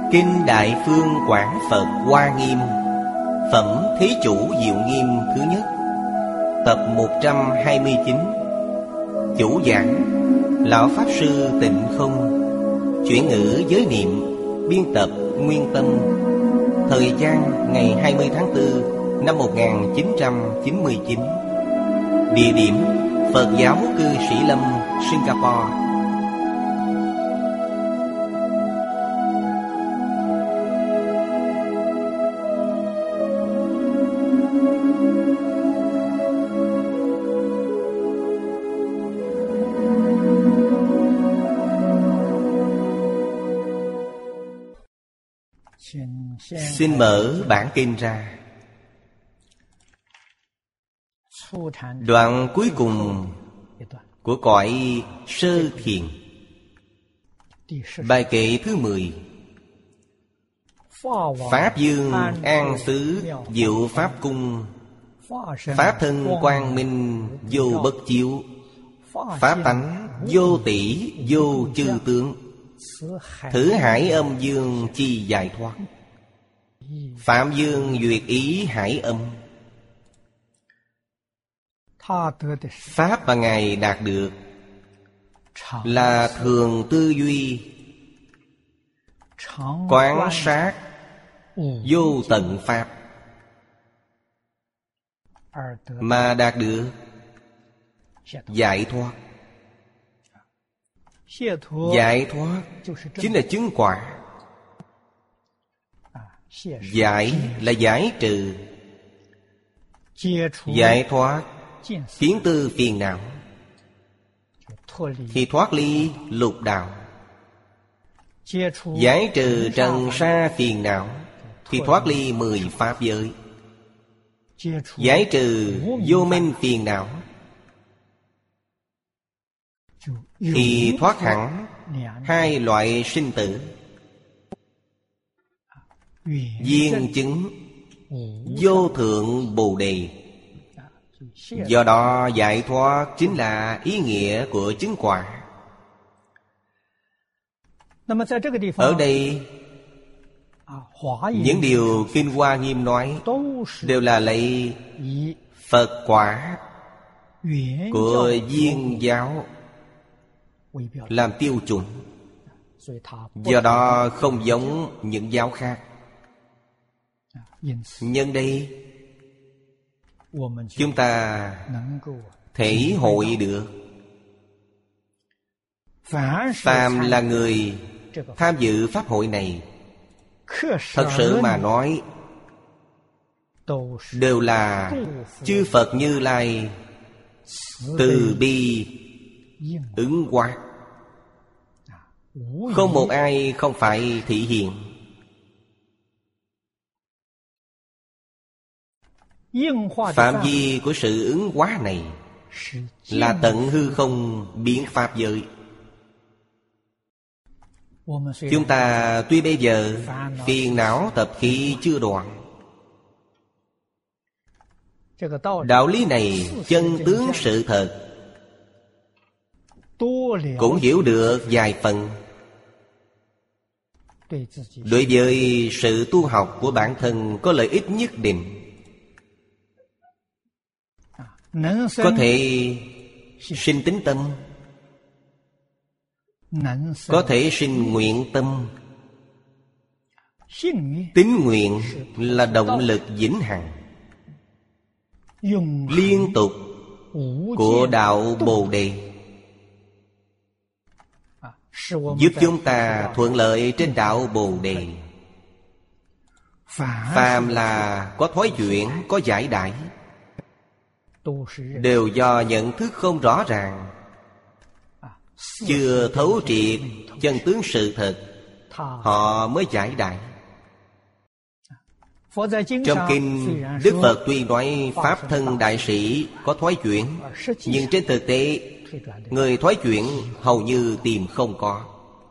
Kinh Đại Phương Quảng Phật Hoa Nghiêm, Phẩm Thí Chủ Diệu Nghiêm thứ nhất, tập 129. Chủ giảng Lão Pháp Sư Tịnh Không. Chuyển ngữ giới niệm. Biên tập Nguyên Tâm. Thời gian ngày 20 tháng 4 năm 1999. Địa điểm Phật giáo cư sĩ Lâm, Singapore. Xin mở bản kinh ra. Đoạn cuối cùng của cõi Sơ Thiền, bài kệ thứ 10. Pháp Dương An Xứ Diệu Pháp Cung, Pháp Thân Quang Minh Vô Bất Chiếu, Pháp Tánh Vô Tỷ Vô Chư Tướng, Thử Hải Âm Dương Chi Giải Thoát, Phạm Dương Duyệt Ý Hải Âm. Pháp mà Ngài đạt được là thường tư duy, quán sát vô tận Pháp, mà đạt được giải thoát. Giải thoát chính là chứng quả. Giải là giải trừ, giải thoát kiến tư phiền não, thì thoát ly lục đạo. Giải trừ trần sa phiền não, thì thoát ly 10 pháp giới. Giải trừ vô minh phiền não, thì thoát hẳn 2 loại sinh tử. Viên chứng vô thượng Bồ Đề. Do đó giải thoát chính là ý nghĩa của chứng quả. Ở đây những điều Kinh Hoa Nghiêm nói đều là lấy Phật quả của Viên giáo làm tiêu chuẩn. Do đó không giống những giáo khác. Nhân đây chúng ta thể hội được, phàm là người tham dự pháp hội này, thật sự mà nói đều là chư Phật Như Lai từ bi ứng hóa. Không một ai không phải thị hiện. Phạm vi của sự ứng hóa này là tận hư không biến pháp giới. Chúng ta tuy bây giờ phiền não tập khí chưa đoạn, đạo lý này chân tướng sự thật cũng hiểu được vài phần. Đối với sự tu học của bản thân có lợi ích nhất định. Có thể sinh tín tâm, có thể sinh nguyện tâm. Tín nguyện là động lực vĩnh hằng, liên tục của đạo Bồ Đề, giúp chúng ta thuận lợi trên đạo Bồ Đề. Phàm là có thói chuyển, có giải đãi, đều do nhận thức không rõ ràng, chưa thấu triệt chân tướng sự thật, họ mới giải đãi. Trong kinh, Đức Phật tuy nói Pháp thân đại sĩ có thoái chuyển, nhưng trên thực tế người thoái chuyển hầu như tìm không có.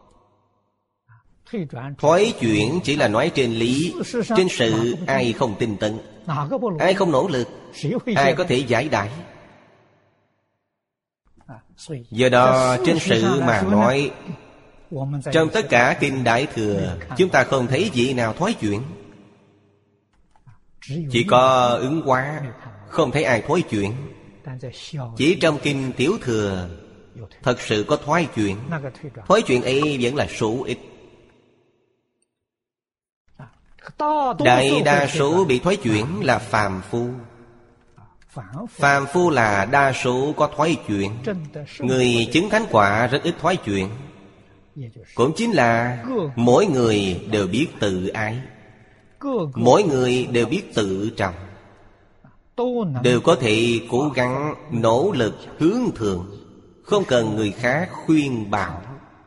Thoái chuyển chỉ là nói trên lý, trên sự ai không tinh tấn, ai không nỗ lực, ai có thể giải đãi. Do đó trên sự mà nói, Trong tất cả kinh Đại Thừa, chúng ta không thấy vị nào thoái chuyển. Chỉ có Ứng Hóa, không thấy ai thoái chuyển. Chỉ trong kinh Tiểu Thừa thật sự có thoái chuyển. Thoái chuyển ấy vẫn là số ít. Đại đa số bị thoái chuyển là phàm phu. Phàm phu là đa số có thoái chuyển. Người chứng thánh quả rất ít thoái chuyển. Cũng chính là mỗi người đều biết tự ái, mỗi người đều biết tự trọng, đều có thể cố gắng nỗ lực hướng thượng, không cần người khác khuyên bảo.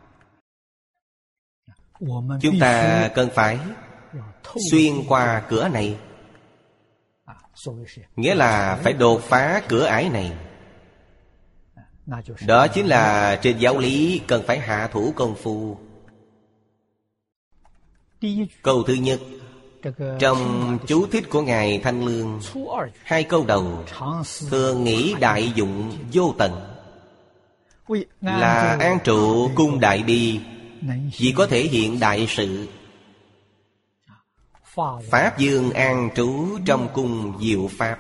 Chúng ta cần phải xuyên qua cửa này, nghĩa là phải đột phá cửa ải này. Đó chính là trên giáo lý cần phải hạ thủ công phu. Câu thứ nhất trong chú thích của Ngài Thanh Lương, hai câu đầu thường nghĩ đại dụng vô tận, là an trụ cung đại bi, vì có thể hiện đại sự. Pháp Dương an trú trong cung diệu pháp.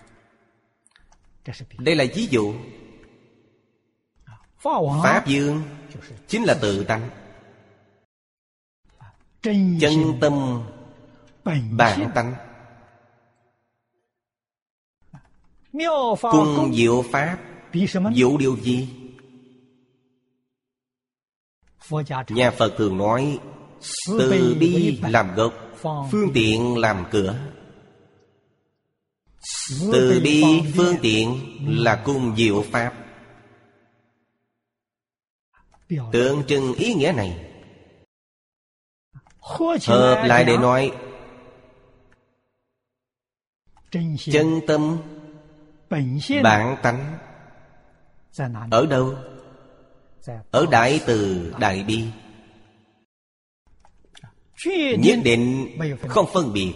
Đây là ví dụ. Pháp Dương chính là tự tánh, chân tâm bản tánh. Cung diệu pháp dụ điều gì? Nhà Phật thường nói từ bi làm gốc, phương tiện làm cửa. Từ bi phương tiện là cung diệu pháp. Tượng trưng ý nghĩa này, hợp lại để nói chân tâm bản tánh. Ở đâu? Ở đại từ đại bi. Nhất định không phân biệt,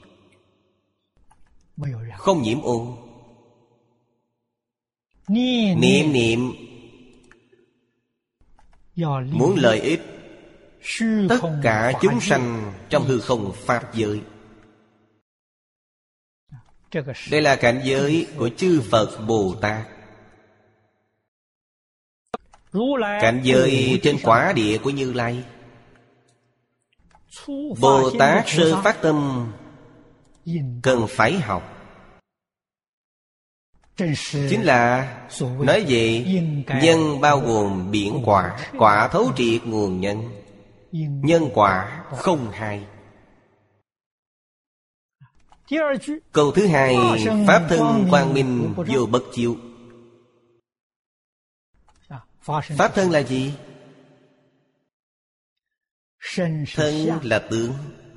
không nhiễm ô. Niệm niệm muốn lợi ích tất cả chúng sanh trong hư không pháp giới. Đây là cảnh giới của chư Phật Bồ Tát. Cảnh giới trên quả địa của Như Lai. Bồ Tát sơ phát tâm cần phải học, chính là nói về nhân bao gồm biển quả, quả thấu triệt nguồn nhân, nhân quả không hai. Câu thứ hai, pháp thân quang minh vô bất chiếu. Pháp thân là gì? Thân là tướng.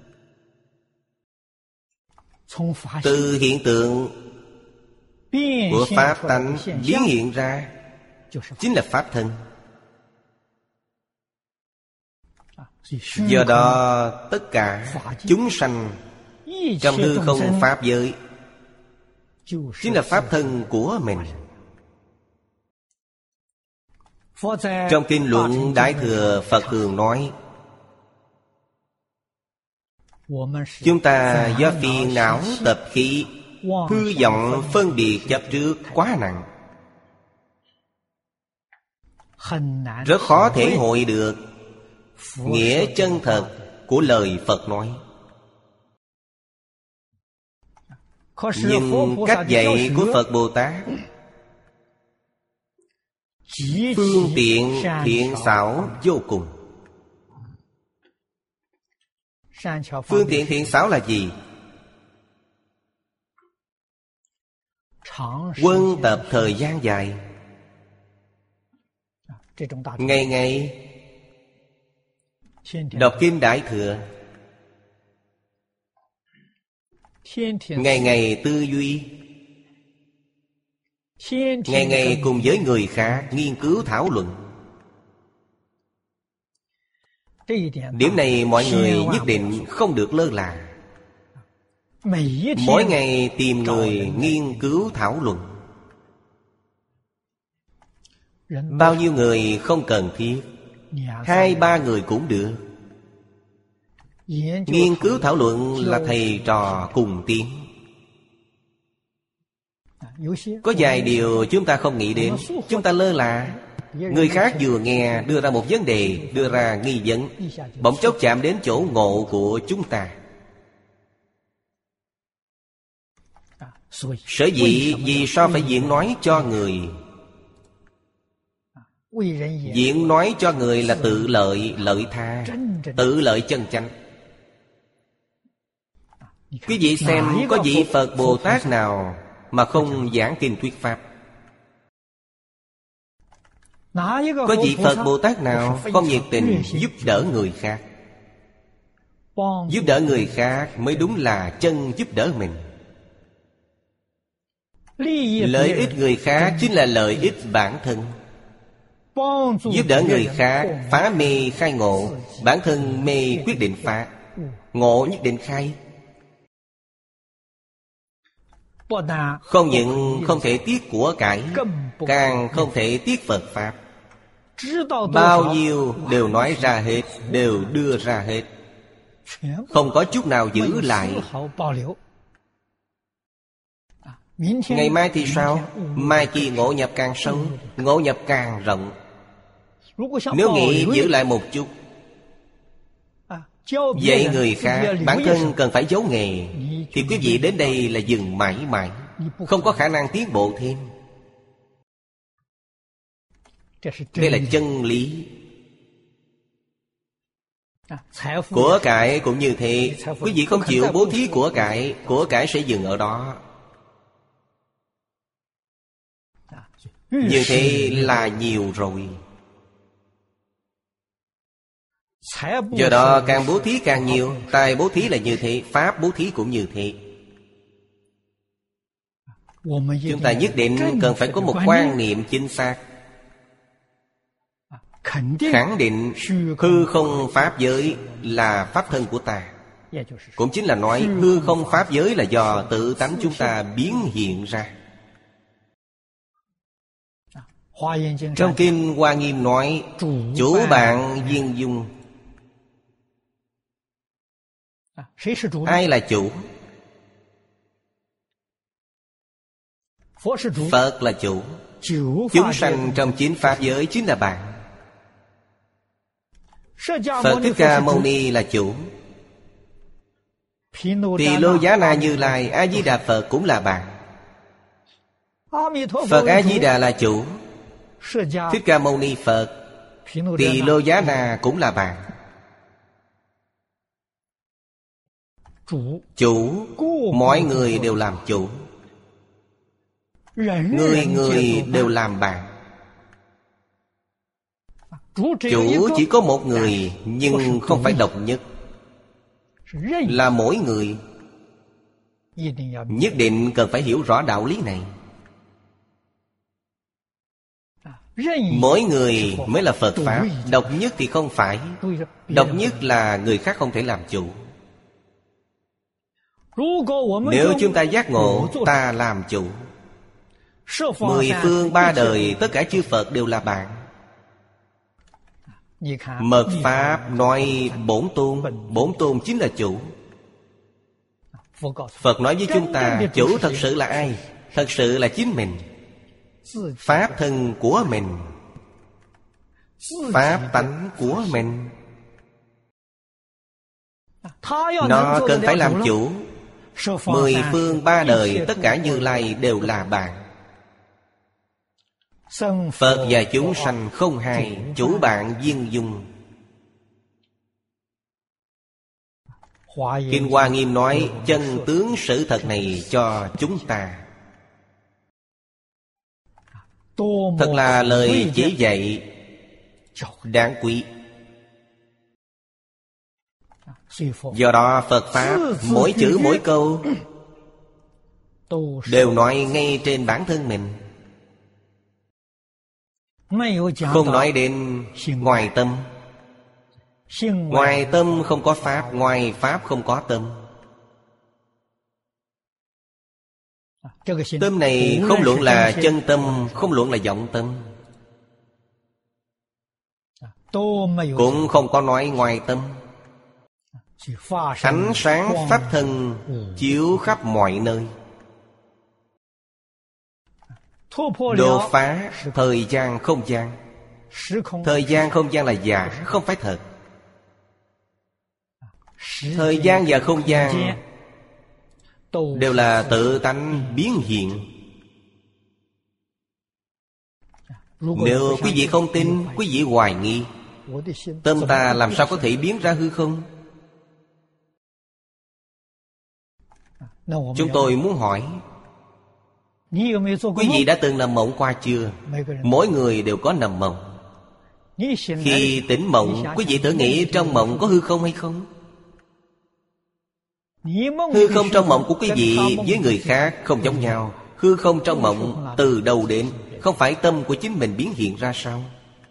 Từ hiện tượng của pháp tánh biến hiện ra chính là pháp thân. Do đó tất cả chúng sanh trong hư không pháp giới chính là pháp thân của mình. Trong kinh luận Đại Thừa, Phật thường nói chúng ta do phiền não tập khí, hư vọng phân biệt chấp trước quá nặng, rất khó thể hội được nghĩa chân thật của lời Phật nói. Nhưng cách dạy của Phật Bồ Tát phương tiện thiện xảo vô cùng. Phương tiện thiện xảo là gì? Quân tập thời gian dài, ngày ngày đọc kinh Đại Thừa, ngày ngày tư duy, ngày ngày cùng với người khác nghiên cứu thảo luận. Điểm này mọi người nhất định không được lơ là. Mỗi ngày tìm người nghiên cứu thảo luận. Bao nhiêu người không cần thiết, 2, 3 người cũng được. Nghiên cứu thảo luận là thầy trò cùng tiến. Có vài điều chúng ta không nghĩ đến, chúng ta lơ là. Người khác vừa nghe đưa ra một vấn đề, đưa ra nghi vấn, bỗng chốc chạm đến chỗ ngộ của chúng ta. Sở dĩ vì sao phải diễn nói cho người? Diễn nói cho người là tự lợi, lợi tha, tự lợi chân chánh. Quý vị xem có vị Phật Bồ Tát nào mà không giảng kinh thuyết pháp? Có vị Phật Bồ Tát nào không nhiệt tình giúp đỡ người khác? Giúp đỡ người khác mới đúng là chân giúp đỡ mình. Lợi ích người khác chính là lợi ích bản thân. Giúp đỡ người khác phá mê khai ngộ. Bản thân mê quyết định phá, ngộ nhất định khai. Không những không thể tiếc của cải, càng không thể tiếc Phật Pháp. Bao nhiêu đều nói ra hết, đều đưa ra hết, không có chút nào giữ lại. Ngày mai thì sao? Mai kia ngộ nhập càng sâu, ngộ nhập càng rộng. Nếu nghĩ giữ lại một chút, dạy người khác, bản thân cần phải giấu nghề, thì quý vị đến đây là dừng mãi mãi, không có khả năng tiến bộ thêm. Đây là chân lý. Của cải cũng như thế. Quý vị không chịu bố thí của cải sẽ dừng ở đó. Như thế là nhiều rồi. Do đó càng bố thí càng nhiều. Tài bố thí là như thế, pháp bố thí cũng như thế. Chúng ta nhất định cần phải có một quan niệm chính xác. Khẳng định hư không pháp giới là pháp thân của ta. Cũng chính là nói hư không pháp giới là do tự tánh chúng ta biến hiện ra. Trong kinh Hoa Nghiêm nói chủ bạn viên dung. Ai là chủ? Phật là chủ. Chúng sanh trong 9 pháp giới chính là bạn. Phật Thích Ca Mâu Ni là chủ. Tỳ Lô Giá Na Như Lai A Di Đà Phật cũng là bạn. Phật A Di Đà là chủ. Thích Ca Mâu Ni Phật, Tỳ Lô Giá Na cũng là bạn. Chủ, mọi người đều làm chủ. Người người đều làm bạn. Chủ chỉ có một người, nhưng không phải độc nhất, là mỗi người. Nhất định cần phải hiểu rõ đạo lý này. Mỗi người mới là Phật Pháp. Độc nhất thì không phải. Độc nhất là người khác không thể làm chủ. Nếu chúng ta giác ngộ, ta làm chủ. 10 phương 3 đời, tất cả chư Phật đều là bạn. Mật Pháp nói bổn tôn. Bổn tôn chính là chủ. Phật nói với chúng ta, chủ thật sự là ai? Thật sự là chính mình. Pháp thân của mình, pháp tánh của mình. Nó cần phải làm chủ. 10 phương 3 đời, tất cả Như Lai đều là bạn. Phật và chúng sanh không hai, chủ bạn viên dung. Kinh Hoa Nghiêm nói chân tướng sự thật này cho chúng ta. Thật là lời chỉ dạy đáng quý. Do đó Phật Pháp mỗi chữ mỗi câu đều nói ngay trên bản thân mình, không nói đến ngoài tâm. Ngoài tâm không có Pháp, ngoài Pháp không có tâm. Tâm này không luận là chân tâm, không luận là vọng tâm. cũng không có nói ngoài tâm. Ánh sáng pháp thân chiếu khắp mọi nơi, đột phá thời gian không gian. Thời gian không gian là giả, không phải thật. Thời gian và không gian đều là tự tánh biến hiện. Nếu quý vị không tin, quý vị hoài nghi, tâm ta làm sao có thể biến ra hư không? Chúng tôi muốn hỏi, quý vị đã từng nằm mộng qua chưa? Mỗi người đều có nằm mộng. Khi tỉnh mộng, quý vị thử nghĩ trong mộng có hư không hay không? Hư không trong mộng của quý vị với người khác không giống nhau. Hư không trong mộng từ đầu đến không phải tâm của chính mình biến hiện ra sao?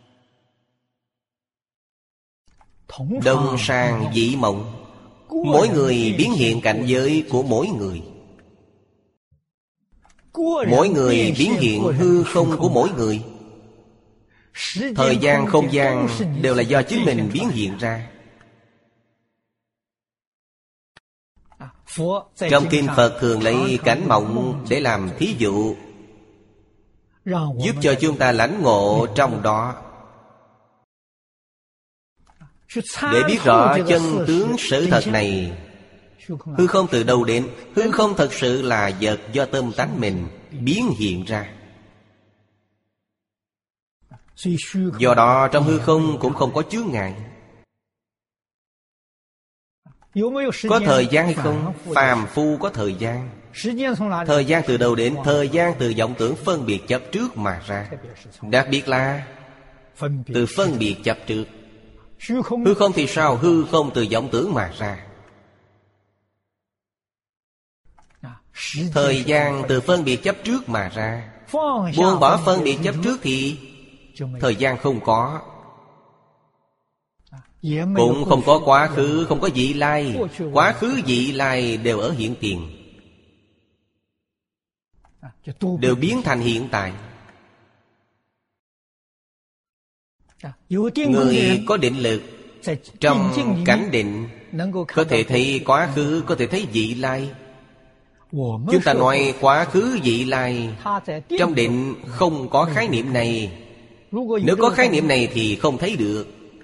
Đồng sàng dị mộng, mỗi người biến hiện cảnh giới của mỗi người. Mỗi người biến hiện hư không của mỗi người. Thời gian không gian đều là do chính mình biến hiện ra. Trong kinh Phật thường lấy cảnh mộng để làm thí dụ, giúp cho chúng ta lãnh ngộ trong đó, để biết rõ chân tướng sự thật này. Hư không từ đâu đến? Hư không thật sự là vật do tâm tánh mình biến hiện ra. Do đó trong hư không cũng không có chướng ngại. Có thời gian hay không? Phàm phu có thời gian. Thời gian từ đâu đến? Thời gian từ vọng tưởng phân biệt chấp trước mà ra. Đặc biệt là từ phân biệt chấp trước. Hư không thì sao? Hư không từ vọng tưởng mà ra. Thời gian từ phân biệt chấp trước mà ra. Buông bỏ phân biệt chấp trước thì thời gian không có. Cũng không có quá khứ, không có vị lai. Quá khứ vị lai đều ở hiện tiền, đều biến thành hiện tại. Người có định lực, trong cảnh định có thể thấy quá khứ, có thể thấy vị lai. Chúng ta nói quá khứ vị lai, trong định không có khái niệm này. Nếu có khái niệm này thì không thấy được.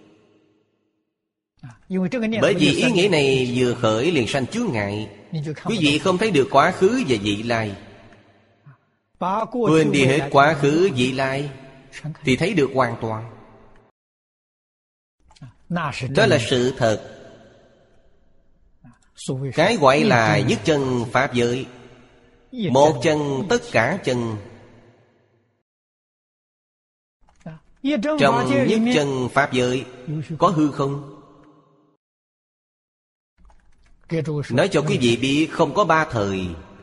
Bởi vì ý nghĩa này vừa khởi liền sanh chướng ngại. Quý vị không thấy được quá khứ và vị lai. Quên đi hết quá khứ vị lai thì thấy được hoàn toàn. Đó là sự thật. Cái gọi là nhất chân pháp giới, một chân tất cả chân. Trong nhất chân pháp giới có hư không? Nói cho quý vị biết không có ba thời.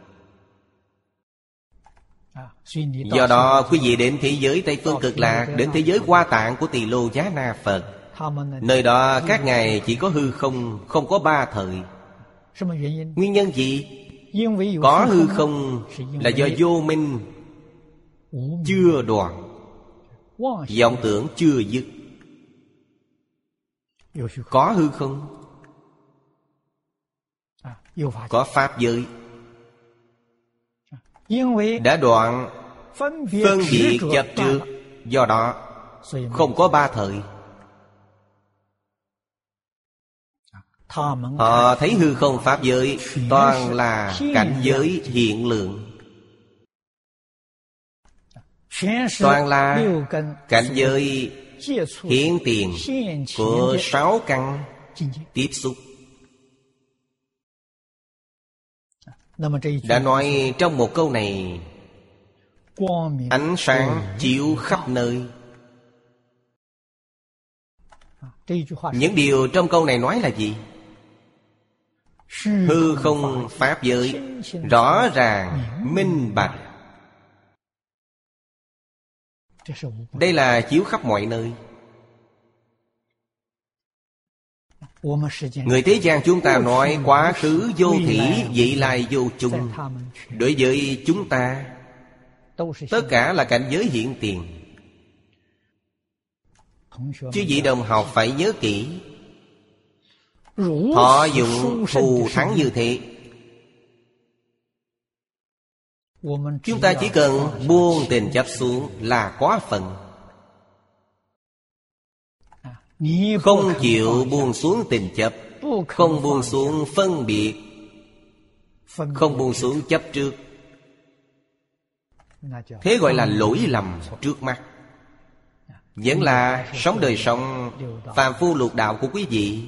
Do đó quý vị đến thế giới Tây Phương Cực Lạc, đến thế giới Hoa Tạng của Tỳ Lô Giá Na Phật, nơi đó các ngài chỉ có hư không, không có ba thời. Nguyên nhân gì? Có hư không là do vô minh chưa đoạn, vọng tưởng chưa dứt. Có hư không? Có pháp giới đã đoạn phân biệt chấp trước. Do đó không có ba thời. Họ thấy hư không pháp giới toàn là cảnh giới hiện lượng, toàn là cảnh giới hiện tiền của 6 căn tiếp xúc. Đã nói trong một câu này, ánh sáng chiếu khắp nơi. Những điều trong câu này nói là gì? Hư không pháp giới rõ ràng minh bạch. Đây là chiếu khắp mọi nơi. Người thế gian chúng ta nói quá khứ vô thỉ, vị lai vô chung. Đối với chúng ta, tất cả là cảnh giới hiện tiền. Chứ vị đồng học phải nhớ kỹ. Thọ dụng thù thắng như thế, chúng ta chỉ cần buông tình chấp xuống là có phần. Không chịu buông xuống tình chấp, không buông xuống phân biệt, không buông xuống chấp trước, thế gọi là lỗi lầm trước mắt. Vẫn là sống đời sống phàm phu lục đạo của quý vị.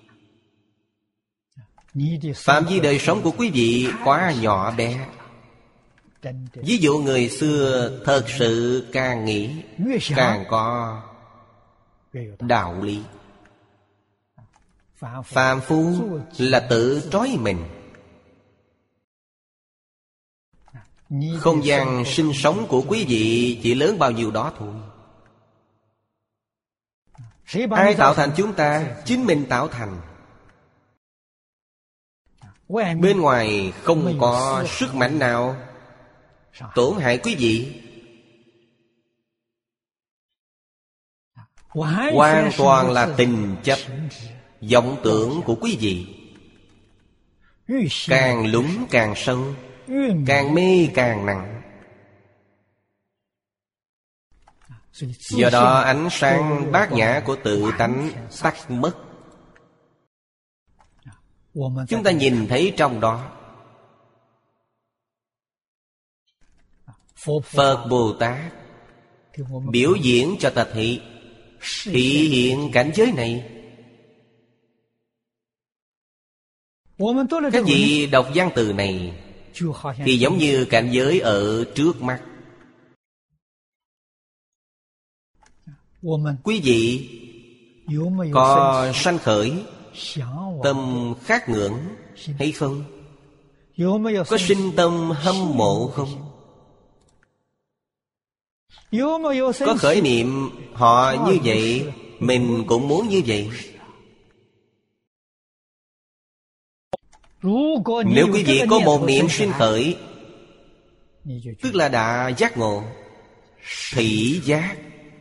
Phạm vi đời sống của quý vị quá nhỏ bé. Ví dụ người xưa thật sự càng nghĩ càng có đạo lý. Phàm phu là tự trói mình. Không gian sinh sống của quý vị chỉ lớn bao nhiêu đó thôi. Ai tạo thành chúng ta? Chính mình tạo thành. Bên ngoài không có sức mạnh nào tổn hại quý vị. Hoàn toàn là tình chấp, vọng tưởng của quý vị. Càng lún càng sâu, càng mê càng nặng. Do đó ánh sáng bát nhã của tự tánh tắt mất. Chúng ta nhìn thấy trong đó Phật Bồ Tát biểu diễn cho ta thấy, thị hiện cảnh giới này. Các vị đọc văn từ này thì giống như cảnh giới ở trước mắt. Quý vị có sanh khởi tâm khát ngưỡng hay không? Có sinh tâm hâm mộ không? Có khởi niệm họ như vậy, mình cũng muốn như vậy. Nếu quý vị có một niệm sinh khởi, tức là đã giác ngộ, thị giác.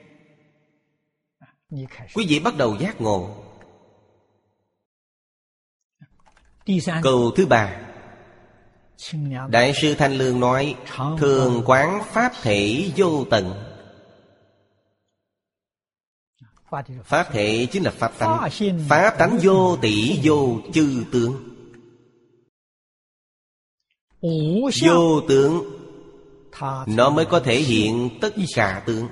Quý vị bắt đầu giác ngộ. Câu thứ ba, Đại sư Thanh Lương nói, thường quán pháp thể vô tận. Pháp thể chính là pháp tánh. Pháp tánh vô tỷ vô chư tướng. Vô tướng, nó mới có thể hiện tất cả tướng.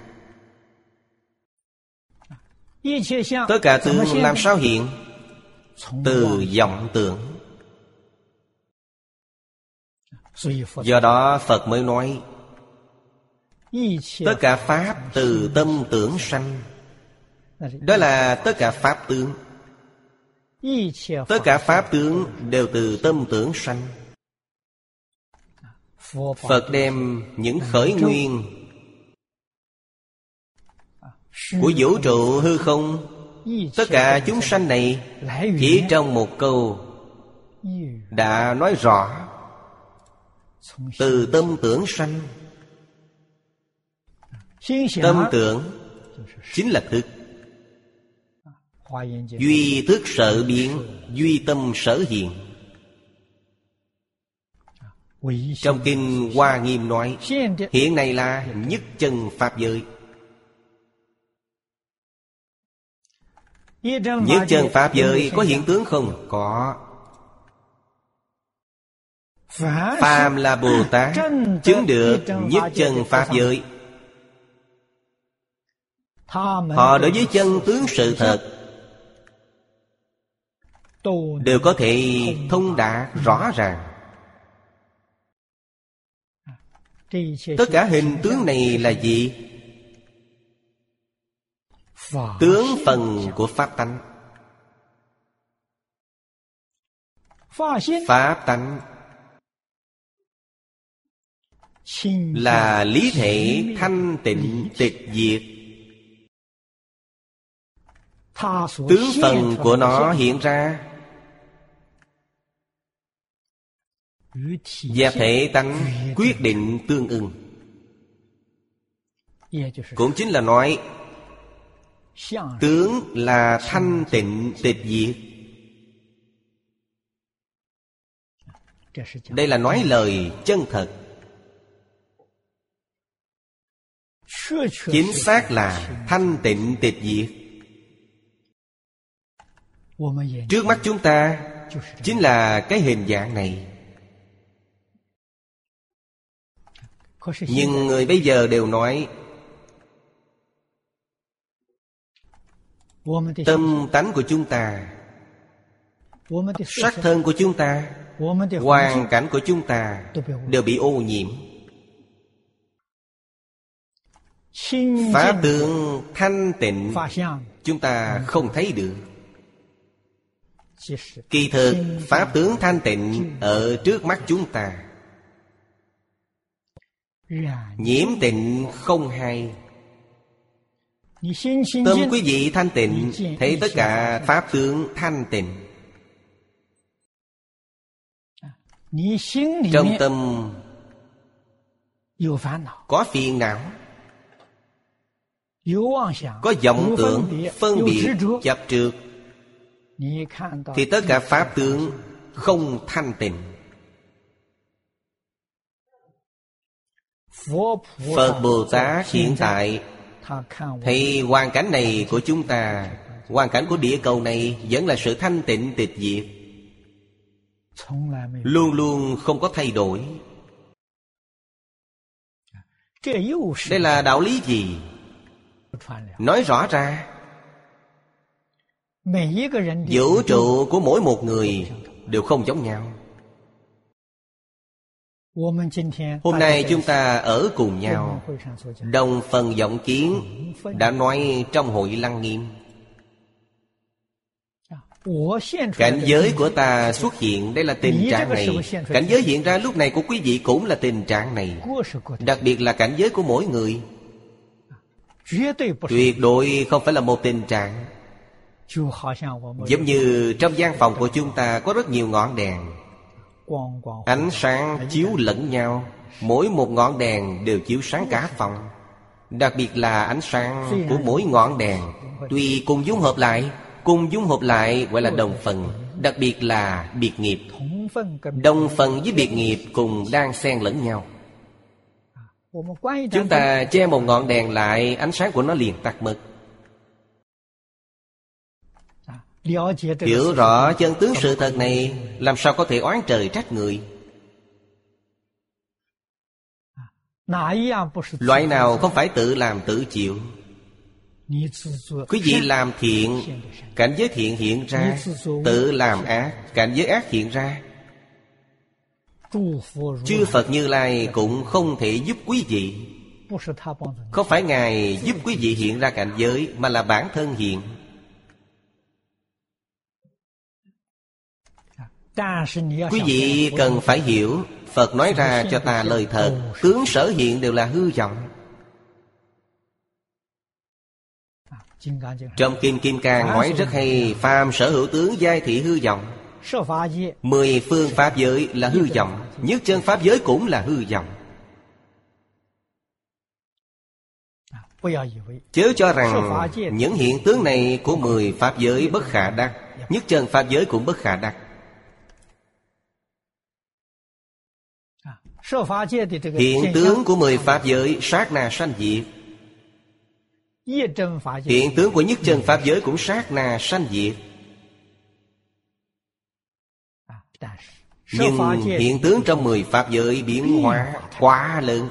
Tất cả tướng làm sao hiện? Từ vọng tưởng. Do đó Phật mới nói, tất cả pháp từ tâm tưởng sanh. Đó là tất cả pháp tướng. Tất cả pháp tướng đều từ tâm tưởng sanh. Phật đem những khởi nguyên của vũ trụ hư không, tất cả chúng sanh này chỉ trong một câu đã nói rõ. Từ tâm tưởng sanh. Tâm tưởng chính là thức. Duy thức sở biến, duy tâm sở hiện. Trong kinh Hoa Nghiêm nói, hiện nay là nhất chân pháp giới. Nhất chân pháp giới có hiện tướng không? Có. Phàm là Bồ Tát chứng được nhất chân pháp giới, họ đối với chân tướng sự thật đều có thể thông đạt rõ ràng. Tất cả hình tướng này là gì? Tướng phần của pháp tánh. Pháp tánh là lý thể thanh tịnh tịch diệt. Tướng phần của nó hiện ra và thể tánh quyết định tương ưng. Cũng chính là nói Tướng là thanh tịnh tịch diệt. Đây là nói lời chân thật. Chính xác là thanh tịnh tịch diệt. Trước mắt chúng ta chính là cái hình dạng này. Nhưng người bây giờ đều nói tâm tánh của chúng ta, sắc thân của chúng ta, hoàn cảnh của chúng ta đều bị ô nhiễm. Pháp tướng thanh tịnh chúng ta không thấy được. Kỳ thực pháp tướng thanh tịnh ở trước mắt chúng ta. Nhiễm tịnh không hay. Tâm quý vị thanh tịnh, thấy tất cả pháp tướng thanh tịnh. Trong tâm có phiền não, có vọng tưởng, phân biệt, chấp trước, thì tất cả pháp tướng không thanh tịnh. Phật Bồ Tát hiện tại thấy hoàn cảnh này của chúng ta, hoàn cảnh của địa cầu này vẫn là sự thanh tịnh tịch diệt, luôn luôn không có thay đổi. Đây là đạo lý gì? Nói rõ ra, vũ trụ của mỗi một người đều không giống nhau. Hôm nay chúng ta ở cùng nhau, đồng phần vọng kiến đã nói trong hội Lăng Nghiêm. Cảnh giới của ta xuất hiện, đây là tình trạng này. Cảnh giới hiện ra lúc này của quý vị cũng là tình trạng này. Đặc biệt là cảnh giới của mỗi người, tuyệt đối không phải là một tình trạng. Giống như trong gian phòng của chúng ta có rất nhiều ngọn đèn, ánh sáng chiếu lẫn nhau, mỗi một ngọn đèn đều chiếu sáng cả phòng. Đặc biệt là ánh sáng của mỗi ngọn đèn tuy cùng dung hợp lại, cùng dung hợp lại gọi là đồng phần. Đặc biệt là biệt nghiệp, đồng phần với biệt nghiệp cùng đang xen lẫn nhau. Chúng ta che một ngọn đèn lại, ánh sáng của nó liền tắt mất. Hiểu rõ chân tướng sự thật này, làm sao có thể oán trời trách người? Loại nào không phải tự làm tự chịu? Quý vị làm thiện, cảnh giới thiện hiện ra. Tự làm ác, cảnh giới ác hiện ra. Chư Phật Như Lai cũng không thể giúp quý vị. Không phải Ngài giúp quý vị hiện ra cảnh giới, mà là bản thân hiện. Quý vị cần phải hiểu, Phật nói ra cho ta lời thật, tướng sở hiện đều là hư vọng. Trong Kinh Kim Cang nói rất hay, phàm sở hữu tướng giai thị hư vọng. 10 phương pháp giới là hư vọng, nhất chân pháp giới cũng là hư vọng. Chớ cho rằng những hiện tướng này của 10 pháp giới bất khả đắc, nhất chân pháp giới cũng bất khả đắc. Hiện tướng của 10 pháp giới sát na sanh diệt. Hiện tướng của nhất chân pháp giới cũng sát na sanh diệt. Nhưng hiện tướng trong 10 pháp giới biến hóa quá lớn.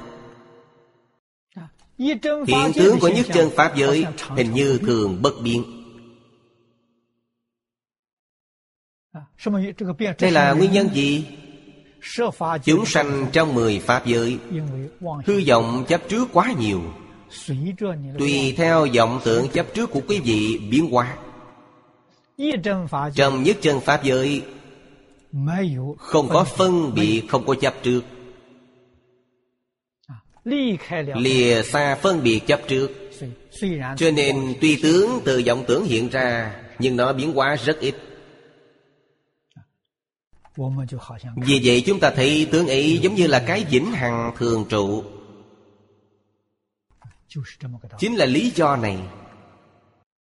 Hiện tướng của nhất chân pháp giới hình như thường bất biến. Đây là nguyên nhân gì? Chúng sanh trong 10 pháp giới, hư vọng chấp trước quá nhiều. Tùy theo vọng tưởng chấp trước của quý vị biến hóa. Trong nhất chân pháp giới không có phân biệt, không có chấp trước. Lìa xa phân biệt chấp trước, cho nên tuy tướng từ vọng tưởng hiện ra, nhưng nó biến hóa rất ít. Vì vậy chúng ta thấy tướng ấy giống như là cái vĩnh hằng thường trụ. Chính là lý do này.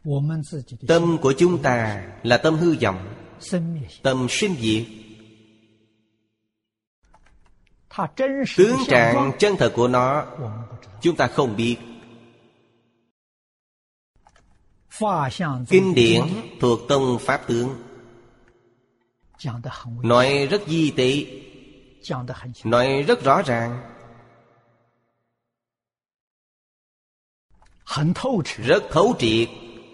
Tâm của chúng ta là tâm hư vọng, tâm sinh diệt. Tướng trạng chân thật của nó chúng ta không biết. Kinh điển thuộc tông Pháp tướng nói rất di tế, nói rất rõ ràng, rất thấu triệt.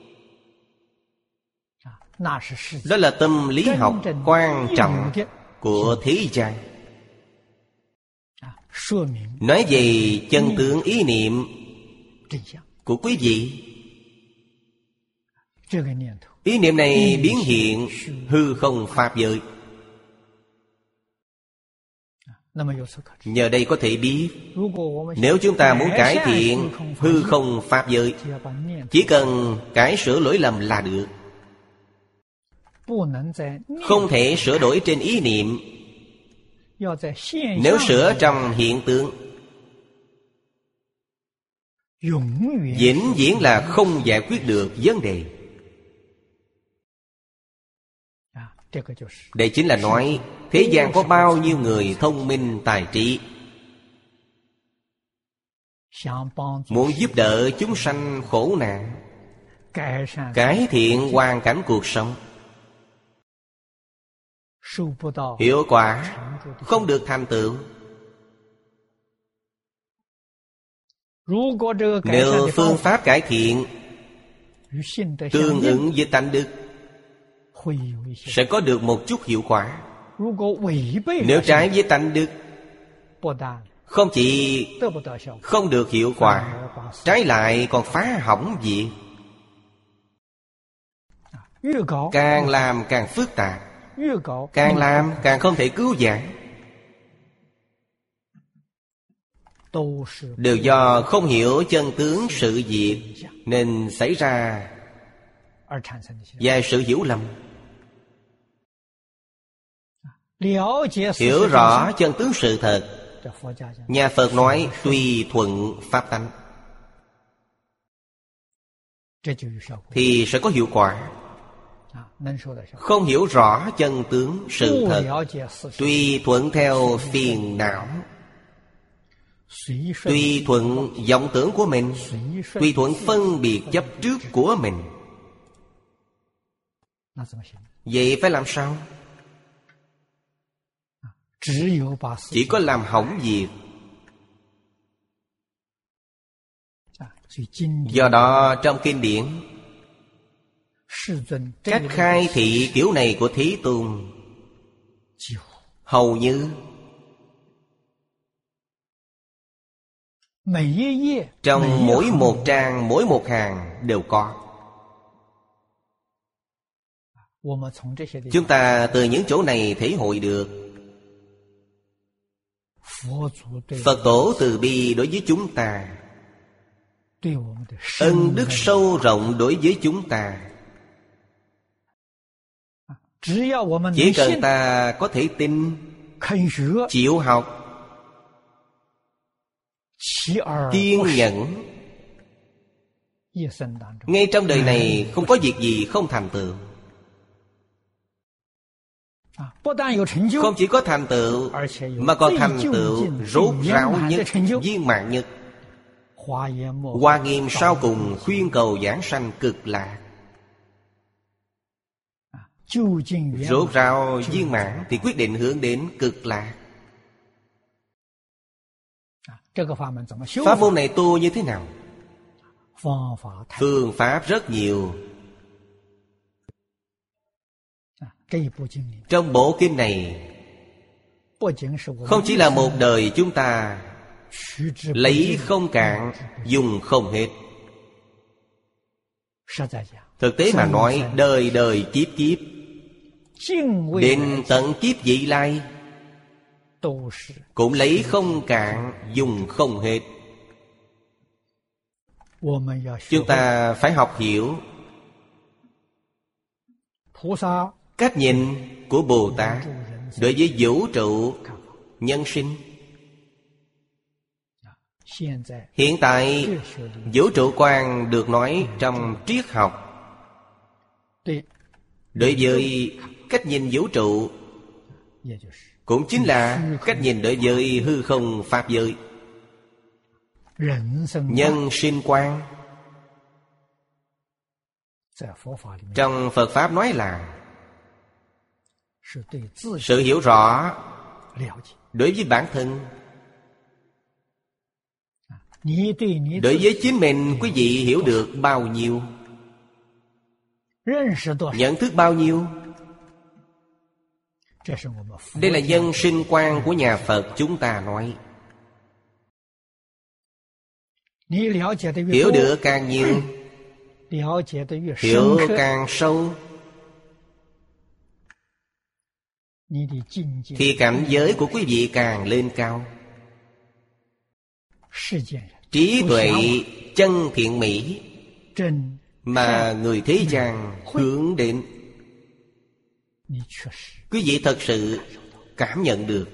Đó là tâm lý học quan trọng của thế gian, nói về chân tướng ý niệm của quý vị. Ý niệm này biến hiện hư không pháp giới. Nhờ đây có thể biết, nếu chúng ta muốn cải thiện hư không pháp giới, chỉ cần cải sửa lỗi lầm là được. Không thể sửa đổi trên ý niệm. Nếu sửa trong hiện tượng, vĩnh viễn là không giải quyết được vấn đề. Đây chính là nói thế gian có bao nhiêu người thông minh tài trí, muốn giúp đỡ chúng sanh khổ nạn, cải thiện hoàn cảnh cuộc sống. Hiệu quả không được thành tựu. Nếu phương pháp cải thiện tương ứng với tánh đức, sẽ có được một chút hiệu quả. Nếu trái với tánh đức, không chỉ không được hiệu quả, trái lại còn phá hỏng việc. Càng làm càng phức tạp, càng làm càng không thể cứu vãn. Đều do không hiểu chân tướng sự việc nên xảy ra vài sự hiểu lầm. Hiểu rõ chân tướng sự thật, nhà Phật nói tùy thuận pháp tánh, thì sẽ có hiệu quả. Không hiểu rõ chân tướng sự thật, tùy thuận theo phiền não, tùy thuận vọng tưởng của mình, tùy thuận phân biệt chấp trước của mình, vậy phải làm sao? Chỉ có làm hỏng việc. Do đó trong kinh điển, cách khai thị kiểu này của Thế Tôn hầu như trong mỗi một trang, mỗi một hàng đều có. Chúng ta từ những chỗ này thể hội được Phật Tổ từ bi đối với chúng ta, ân đức sâu rộng đối với chúng ta. Chỉ cần ta có thể tin, chịu học, kiên nhẫn, ngay trong đời này không có việc gì không thành tựu. Không chỉ có thành tựu, mà còn thành tựu rốt ráo nhất, viên mãn nhất. Hoa Nghiêm sau cùng khuyên cầu giảng sanh cực lạc. Rốt ráo viên mãn thì quyết định hướng đến cực lạc. Pháp môn này tu như thế nào? Phương pháp rất nhiều. Trong bộ kinh này, không chỉ là một đời chúng ta lấy không cạn, dùng không hết. Thực tế mà nói, đời đời kiếp kiếp, đến tận kiếp vị lai, cũng lấy không cạn, dùng không hết. Chúng ta phải học hiểu cách nhìn của Bồ Tát đối với vũ trụ nhân sinh. Hiện tại vũ trụ quan được nói trong triết học Đối với cách nhìn vũ trụ, cũng chính là cách nhìn đối với hư không pháp giới. Nhân sinh quan trong Phật Pháp nói là sự hiểu rõ đối với bản thân. Đối với chính mình, quý vị hiểu được bao nhiêu, nhận thức bao nhiêu? Đây là nhân sinh quan của nhà Phật chúng ta nói. Hiểu được càng nhiều, hiểu càng sâu, thì cảnh giới của quý vị càng lên cao. Trí tuệ chân thiện mỹ mà người thế gian hướng đến, quý vị thật sự cảm nhận được.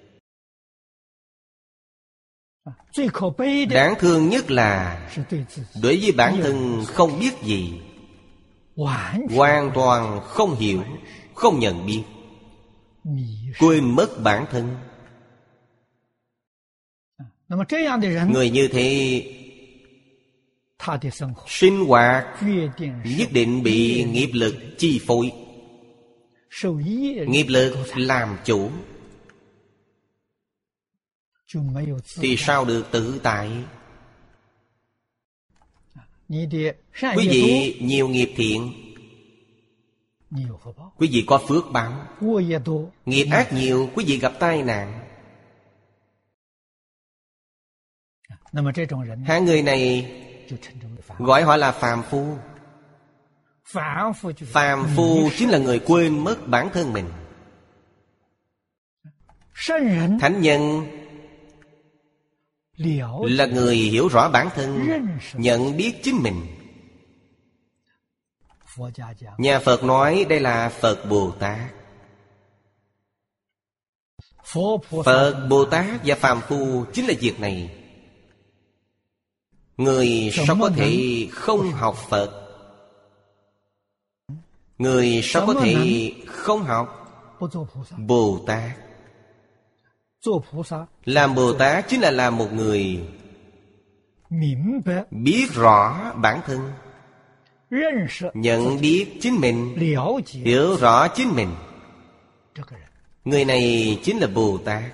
Đáng thương nhất là đối với bản thân không biết gì, hoàn toàn không hiểu, không nhận biết, quên mất bản thân. Người như thế, sinh hoạt nhất định bị nghiệp lực chi phối, nghiệp lực làm chủ, thì sao được tự tại? Quý vị nhiều nghiệp thiện, quý vị có phước báo. Nghiệp ác nhiều, quý vị gặp tai nạn. Hạng người này gọi họ là phàm phu. Phàm phu chính là người quên mất bản thân mình. Thánh nhân là người hiểu rõ bản thân, nhận biết chính mình. Nhà Phật nói đây là Phật Bồ Tát. Phật Bồ Tát và phàm phu chính là việc này. Người sao có thể không học Phật? Người sao có thể không học Bồ Tát? Làm Bồ Tát chính là làm một người biết rõ bản thân, nhận biết chính mình, hiểu rõ chính mình. Người này chính là Bồ Tát.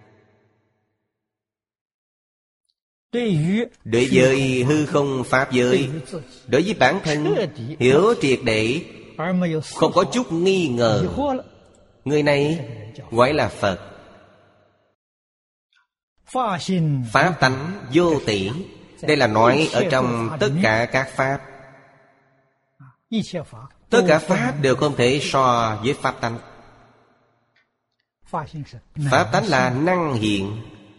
Đối với hư không pháp giới, đối với bản thân hiểu triệt để, không có chút nghi ngờ, người này gọi là Phật. Pháp tánh vô tỷ. Đây là nói ở trong tất cả các pháp. Tất cả pháp đều không thể so với pháp tánh. Pháp tánh là năng hiện.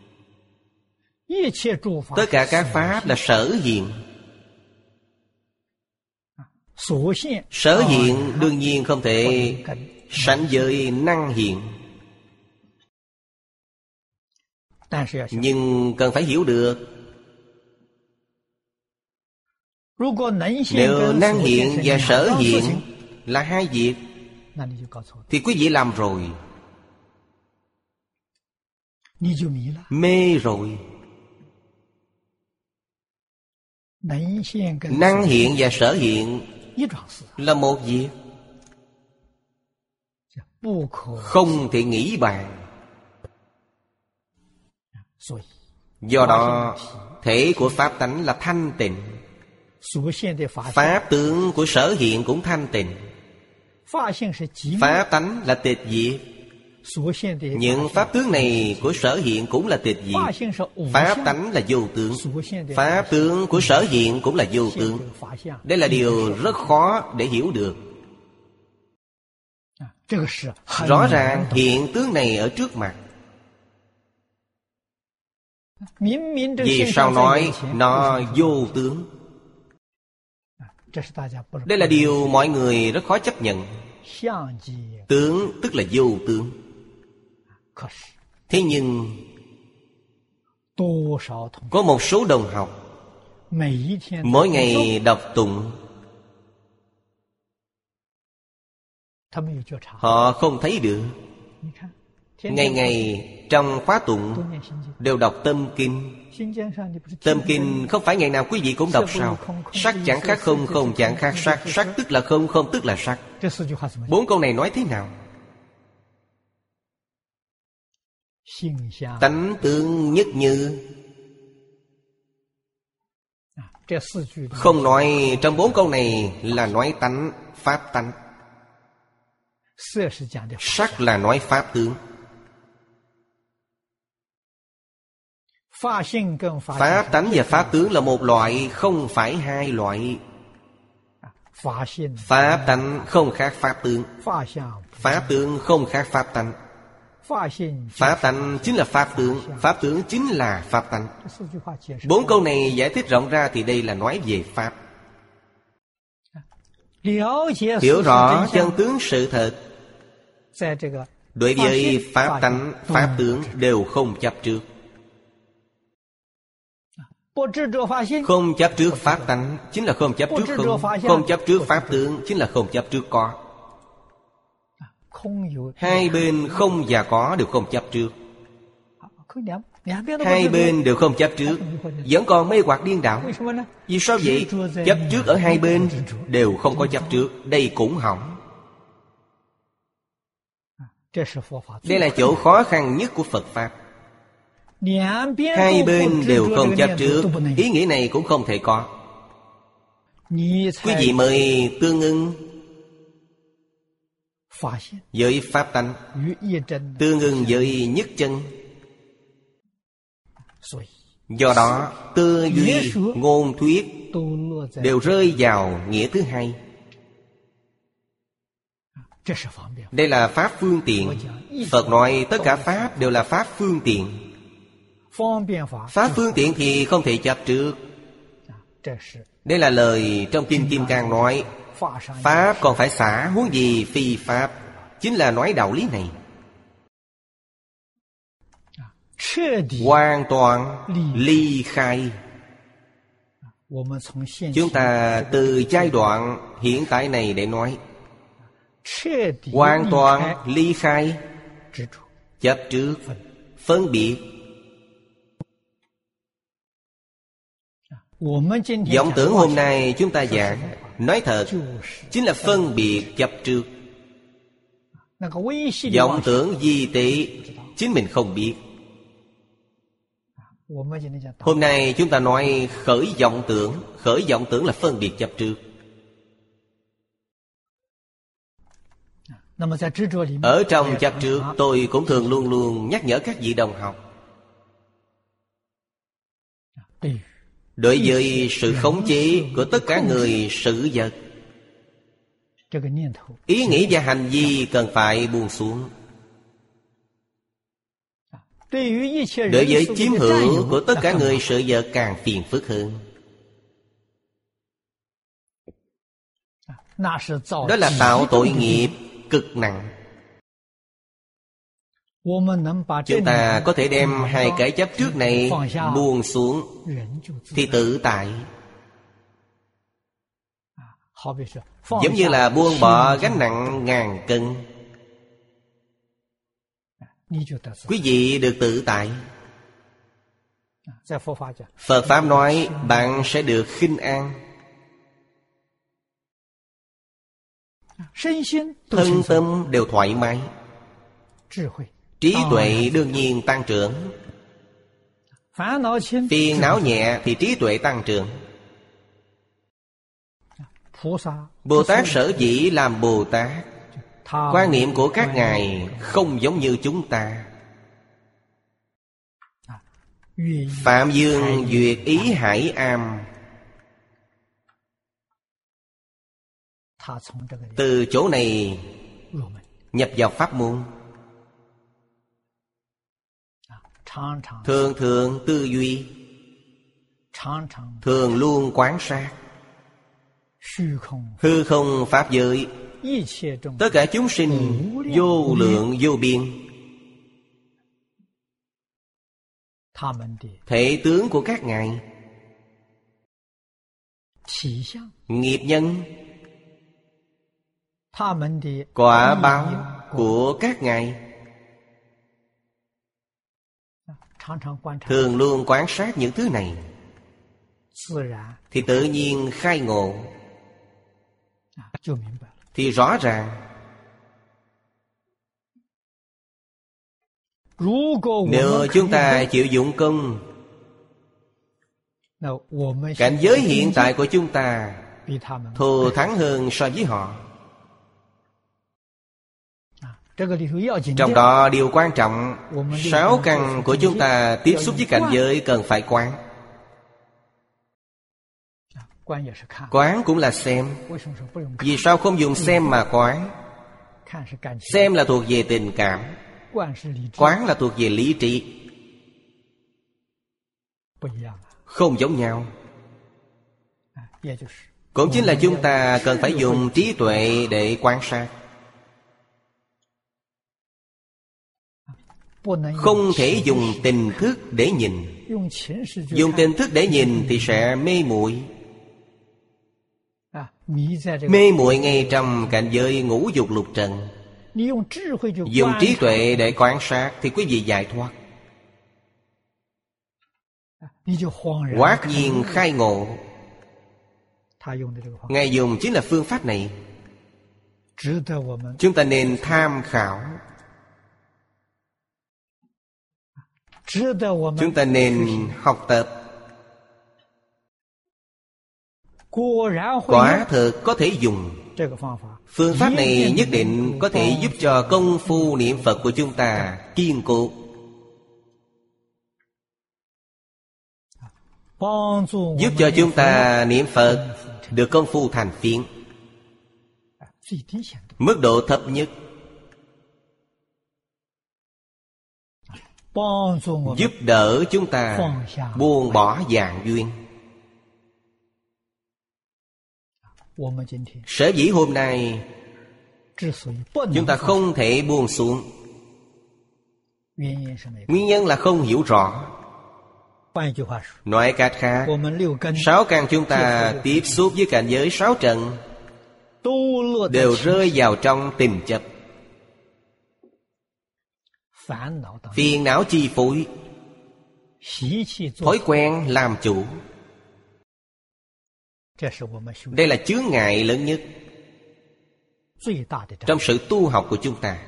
Tất cả các pháp là sở hiện. Sở hiện đương nhiên không thể sánh với năng hiện. Nhưng cần phải hiểu được, nếu năng hiện và sở hiện là hai việc, thì quý vị làm rồi, mê rồi. Năng hiện và sở hiện là một việc, không thể nghĩ bàn. Do đó, thể của pháp tánh là thanh tịnh, pháp tướng của sở hiện cũng thanh tịnh. Pháp tánh là tịch diệt, những pháp tướng này của sở hiện cũng là tịch diệt. Pháp tánh là vô tướng, pháp tướng của sở hiện cũng là vô tướng. Đây là điều rất khó để hiểu được. Rõ ràng hiện tướng này ở trước mặt. Vì sao nói nó vô tướng? Đây là điều mọi người rất khó chấp nhận. Tướng tức là vô tướng. Thế nhưng có một số đồng học mỗi ngày đọc tụng Họ không thấy được. Ngày ngày trong khóa tụng đều đọc tâm kinh. Tâm kinh không phải ngày nào quý vị cũng đọc sao? Sắc chẳng khác không, không chẳng khác sắc. Sắc tức là không, không tức là sắc. 4 câu này nói thế nào? Tánh tướng nhất như. Không nói trong 4 câu này là nói tánh, pháp tánh. Sắc là nói pháp tướng. Pháp tánh và pháp tướng là một loại, không phải 2 loại. Pháp tánh không khác pháp tướng. Pháp tướng không khác pháp tánh. Pháp tánh chính là pháp tướng. Pháp tướng chính là pháp tánh. 4 câu này giải thích rộng ra thì đây là nói về pháp. Hiểu rõ chân tướng sự thật, đối với pháp tánh, pháp tướng đều không chấp trước. Không chấp trước pháp tánh chính là không chấp trước không. Không chấp trước pháp tướng chính là không chấp trước có. Hai bên không và có đều không chấp trước. Hai bên đều không chấp trước, vẫn còn mê hoặc điên đảo. Vì sao vậy? Chấp trước ở hai bên đều không có chấp trước. Đây cũng hỏng. Đây là chỗ khó khăn nhất của Phật Pháp. Hai bên đều không chấp trước, ý nghĩa này cũng không thể có. Quý vị mời tương ưng với pháp tánh, tương ưng với nhất chân. Do đó tư duy, ngôn thuyết đều rơi vào nghĩa thứ hai. Đây là pháp phương tiện. Phật nói tất cả pháp đều là pháp phương tiện. Pháp phương tiện thì không thể chấp trước. Đây là lời trong Kinh Kim Cang nói, pháp còn phải xả, huống gì phi pháp. Chính là nói đạo lý này. Hoàn toàn ly khai. Chúng ta từ giai đoạn hiện tại này để nói, hoàn toàn ly khai chấp trước, phân biệt. Vọng tưởng hôm nay chúng ta giảng, nói thật, chính là phân biệt chấp trước. Vọng tưởng vi tế chính mình không biết. Hôm nay chúng ta nói khởi vọng tưởng. Khởi vọng tưởng là phân biệt chấp trước. Ở trong chấp trước, tôi cũng thường luôn luôn nhắc nhở các vị đồng học, đối với sự khống chế của tất cả người sự vật, ý nghĩ và hành vi cần phải buông xuống. Đối với chiếm hữu của tất cả người sự vật càng phiền phức hơn. Đó là tạo tội nghiệp cực nặng. Chúng ta có thể đem hai cái chấp trước này buông xuống thì tự tại. Giống như là buông bỏ gánh nặng ngàn cân, quý vị được tự tại. Phật Pháp nói bạn sẽ được khinh an. Thân tâm đều thoải mái. Trí tuệ đương nhiên tăng trưởng. Phiền não nhẹ thì trí tuệ tăng trưởng. Bồ Tát sở dĩ làm Bồ Tát, quan niệm của các ngài không giống như chúng ta. Phạm Dương duyệt ý hải am. Từ chỗ này nhập vào pháp môn. Thường thường tư duy, thường luôn quán sát. Hư không pháp giới, tất cả chúng sinh vô lượng vô biên. Thể tướng của các ngài, nghiệp nhân quả báo của các ngài. Thường luôn quan sát những thứ này thì tự nhiên khai ngộ, thì rõ ràng. Nếu chúng ta chịu dụng công, cảnh giới hiện tại của chúng ta thù thắng hơn so với họ. Trong đó điều quan trọng, 6 căn của chúng ta tiếp xúc với cảnh giới cần phải quán. Quán cũng là xem. Vì sao không dùng xem mà quán? Xem là thuộc về tình cảm, quán là thuộc về lý trí. Không giống nhau. Cũng chính là chúng ta cần phải dùng trí tuệ để quan sát. Không thể dùng tình thức để nhìn. Dùng tình thức để nhìn thì sẽ mê muội. Mê muội ngay trong cảnh giới ngũ dục lục trần. Dùng trí tuệ để quan sát thì quý vị giải thoát, hoát nhiên khai ngộ. Ngài dùng chính là phương pháp này, chúng ta nên tham khảo, chúng ta nên học tập. Quả thực có thể dùng. Phương pháp này nhất định có thể giúp cho công phu niệm Phật của chúng ta kiên cố, giúp cho chúng ta niệm Phật được công phu thành phiến. Mức độ thấp nhất, giúp đỡ chúng ta buông bỏ dạng duyên. Sở dĩ hôm nay chúng ta không thể buông xuống, nguyên nhân là không hiểu rõ. Nói cách khác, 6 căn chúng ta tiếp xúc với cảnh giới 6 trần đều rơi vào trong tình chấp, phiền não chi phối, thói quen làm chủ. Đây là chướng ngại lớn nhất trong sự tu học của chúng ta.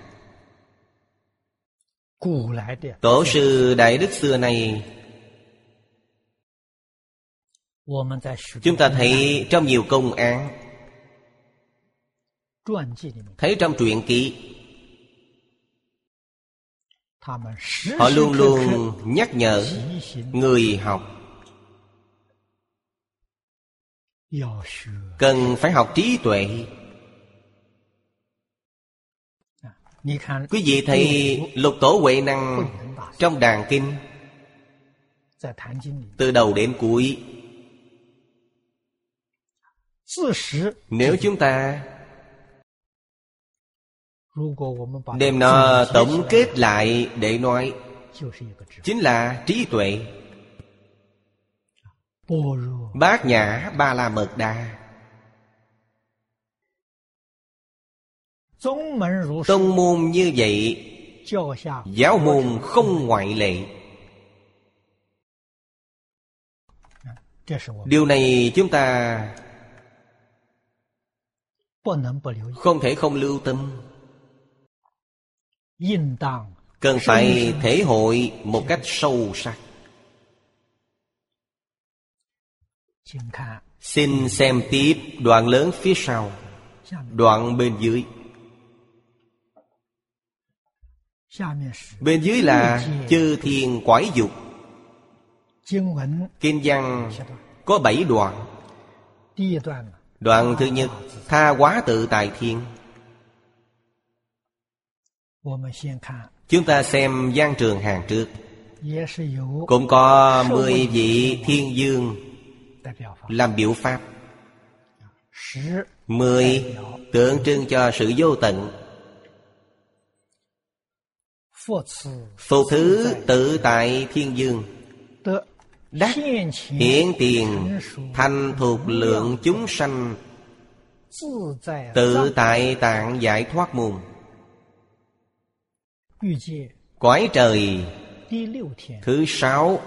Tổ sư Đại Đức xưa này, chúng ta thấy trong nhiều công án, thấy trong truyện ký, họ luôn luôn nhắc nhở người học cần phải học trí tuệ. Quý vị thấy Lục Tổ Huệ Năng trong Đàn Kinh, từ đầu đến cuối, nếu chúng ta đem nó tổng kết lại để nói, chính là trí tuệ. Bát Nhã Ba La Mật Đa, tông môn như vậy, giáo môn không ngoại lệ. Điều này chúng ta không thể không lưu tâm, cần phải thể hội một cách sâu sắc. Xin xem tiếp đoạn lớn phía sau, đoạn bên dưới. Bên dưới là chư thiên quái dục. Kinh văn có 7 đoạn. Đoạn thứ nhất, tha hóa tự tại thiên. Chúng ta xem Giang Trường Hàng trước, cũng có 10 vị thiên dương làm biểu pháp. 10 tượng trưng cho sự vô tận. Phụ thứ tự tại thiên dương, đắc hiển tiền thành thuộc lượng chúng sanh, Tự tại tạng giải thoát môn. Cõi trời thứ 6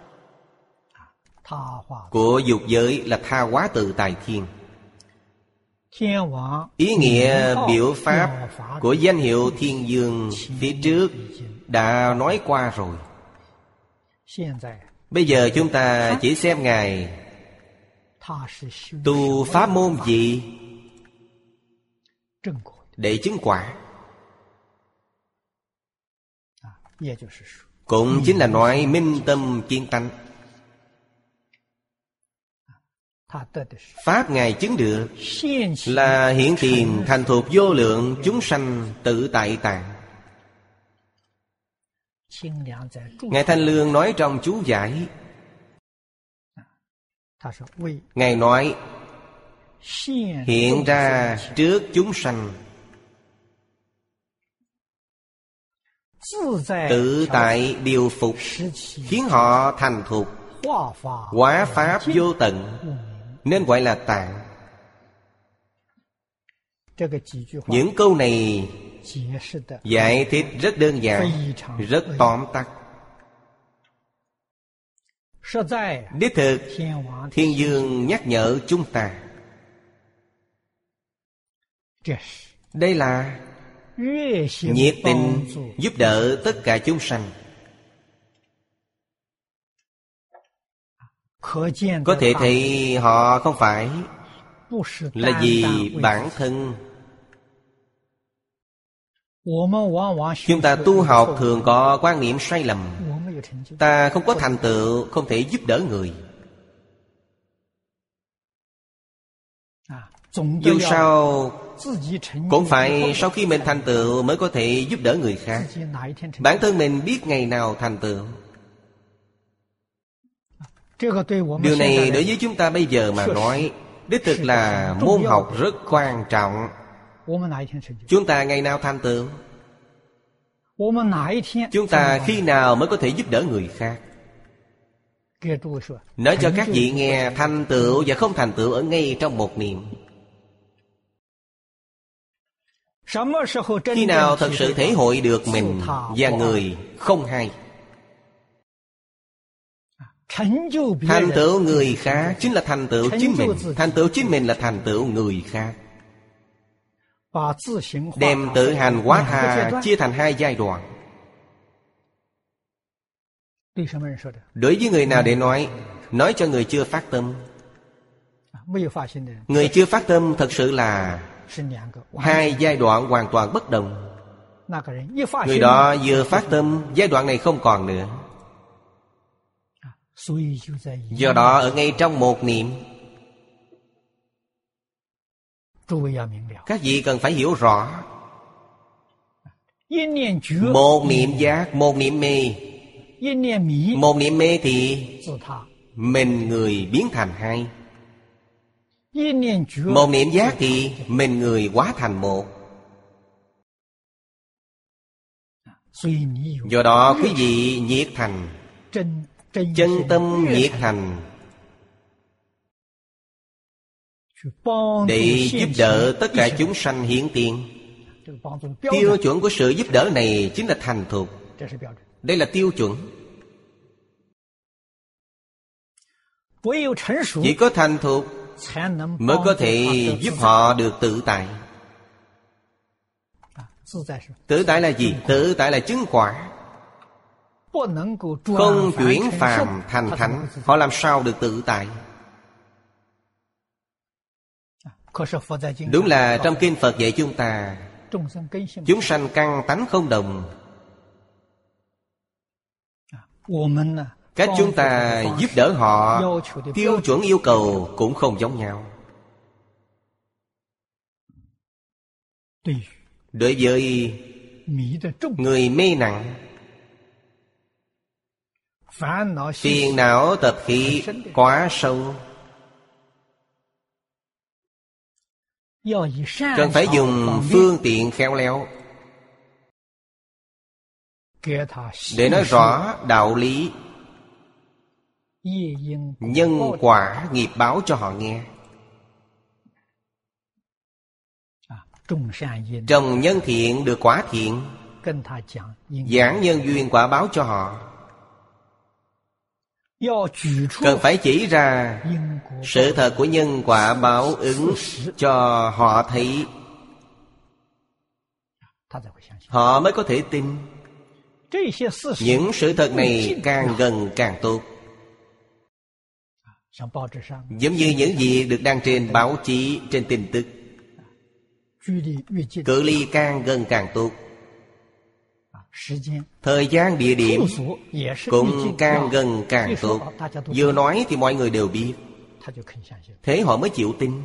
của dục giới là Tha Hóa Tự Tại Thiên. Ý nghĩa biểu pháp của danh hiệu Thiên Dương phía trước đã nói qua rồi. Bây giờ chúng ta chỉ xem Ngài tu pháp môn gì để chứng quả. Cũng chính là nói minh tâm kiến tánh. Pháp Ngài chứng được là hiển tiền thành thục vô lượng chúng sanh tự tại tạng. Ngài Thanh Lương nói trong chú giải, Ngài nói hiện ra trước chúng sanh, tự tại điều phục, khiến họ thành thục, hóa pháp vô tận, nên gọi là tạng. Những câu này giải thích rất đơn giản, rất tóm tắt. Đích thực Thiên Dương nhắc nhở chúng ta, đây là nhiệt tình giúp đỡ tất cả chúng sanh. Có thể thấy họ không phải là vì bản thân. Chúng ta tu học thường có quan niệm sai lầm, ta không có thành tựu, không thể giúp đỡ người. Dù sao cũng phải sau khi mình thành tựu mới có thể giúp đỡ người khác. Bản thân mình biết ngày nào thành tựu. Điều này đối với chúng ta bây giờ mà nói, đích thực là môn học rất quan trọng. Chúng ta ngày nào thành tựu? Chúng ta khi nào mới có thể giúp đỡ người khác? Nói cho các vị nghe, thành tựu và không thành tựu ở ngay trong một niệm. Khi nào thật sự thể hội được mình và người không hai? Thành tựu người khác chính là thành tựu chính mình, thành tựu chính mình là thành tựu người khác. Đem tự hành hóa tha chia thành hai giai đoạn. Đối với người nào để nói cho người chưa phát tâm. Người chưa phát tâm thật sự là hai giai đoạn hoàn toàn bất đồng. Người đó vừa phát tâm, giai đoạn này không còn nữa. Do đó ở ngay trong một niệm, các vị cần phải hiểu rõ. Một niệm giác, một niệm mê. Một niệm mê thì mình người biến thành hai. Một niệm giác thì mình người hóa thành một. Do đó quý vị nhiệt thành, chân tâm nhiệt thành để giúp đỡ tất cả chúng sanh hiển tiền. Tiêu chuẩn của sự giúp đỡ này chính là thành thục. Đây là tiêu chuẩn. Chỉ có thành thục mới có thể giúp họ được tự tại. Tự tại là gì? Tự tại là chứng quả. Không chuyển phàm thành thánh, họ làm sao được tự tại? Đúng là trong kinh Phật dạy chúng ta, chúng sanh căn tánh không đồng. Cách chúng ta giúp đỡ họ, tiêu chuẩn yêu cầu cũng không giống nhau. Đối với người mê nặng, phiền não tập khí quá sâu, cần phải dùng phương tiện khéo léo để nói rõ đạo lý nhân quả nghiệp báo cho họ nghe. trồng nhân thiện được quả thiện, giảng nhân duyên quả báo cho họ. Cần phải chỉ ra sự thật của nhân quả báo ứng cho họ thấy, họ mới có thể tin. Những sự thật này càng gần càng tốt. Giống như những gì được đăng trên báo chí, trên tin tức. Cự ly càng gần càng tốt. Thời gian địa điểm cũng càng gần càng tốt. Vừa nói thì mọi người đều biết, thế họ mới chịu tin.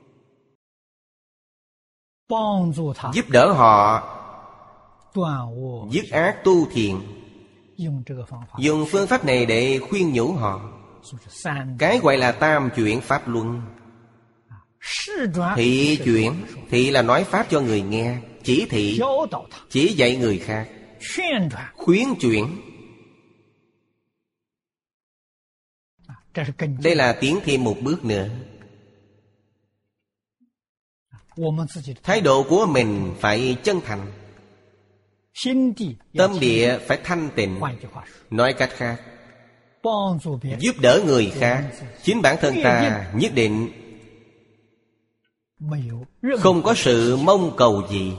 Giúp đỡ họ dứt ác tu thiện, dùng phương pháp này để khuyên nhủ họ. Cái gọi là tam chuyển pháp luân. Thị chuyển, thị là nói pháp cho người nghe. Chỉ thị, chỉ dạy người khác. Khuyến chuyển, đây là tiến thêm một bước nữa. Thái độ của mình phải chân thành, tâm địa phải thanh tịnh. Nói cách khác, giúp đỡ người khác, chính bản thân ta nhất định không có sự mong cầu gì,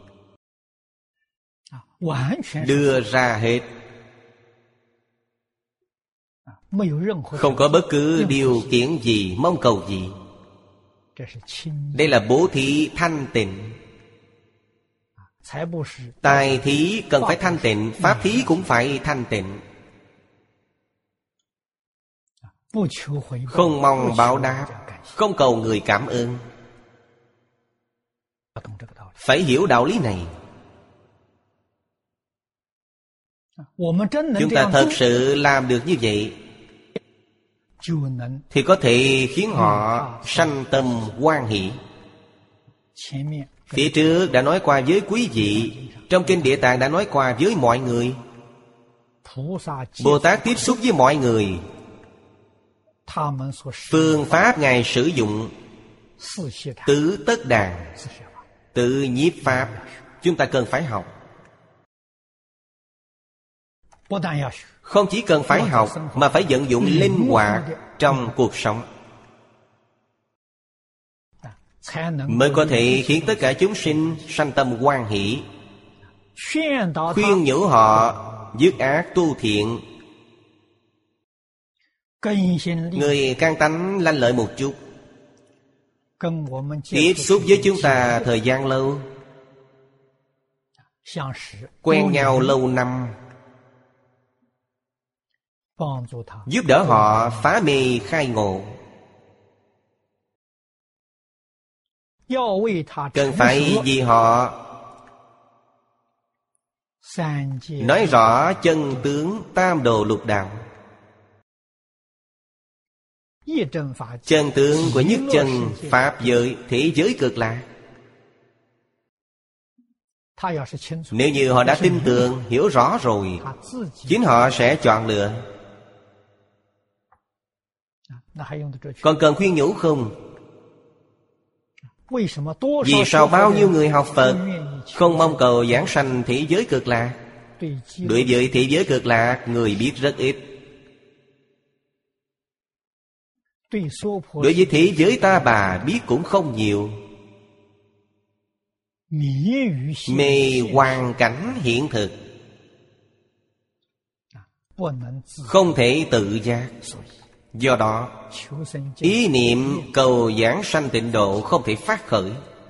đưa ra hết, không có bất cứ điều kiện gì, mong cầu gì. Đây là bố thí thanh tịnh. Tài thí cần phải thanh tịnh, pháp thí cũng phải thanh tịnh. Không mong báo đáp, không cầu người cảm ơn. Phải hiểu đạo lý này. Chúng ta thật sự làm được như vậy thì có thể khiến họ sanh tâm hoan hỷ. Phía trước đã nói qua với quý vị, trong kinh Địa Tạng đã nói qua với mọi người. Bồ Tát tiếp xúc với mọi người, phương pháp Ngài sử dụng tứ tất đàn, tự nhiếp pháp, chúng ta cần phải học. Không chỉ cần phải học mà phải vận dụng linh hoạt trong cuộc sống, mới có thể khiến tất cả chúng sinh sanh tâm hoan hỷ. Khuyên nhủ họ dứt ác tu thiện. Người căn tánh lanh lợi một chút, tiếp xúc với chúng ta thời gian lâu, quen nhau lâu năm, giúp đỡ họ phá mê khai ngộ. Cần phải vì họ nói rõ chân tướng tam đồ lục đạo, chân tướng của nhất chân pháp giới, thế giới cực lạc. Nếu như họ đã tin tưởng, hiểu rõ rồi, chính họ sẽ chọn lựa. Còn cần khuyên nhủ không? Vì sao bao nhiêu người học Phật không mong cầu giảng sanh thế giới cực lạc? Đối với thế giới cực lạc, người biết rất ít. Đối với thế giới Ta Bà biết cũng không nhiều. Mê hoàn cảnh hiện thực, không thể tự giác. Do đó, ý niệm cầu giảng sanh tịnh độ không thể phát khởi.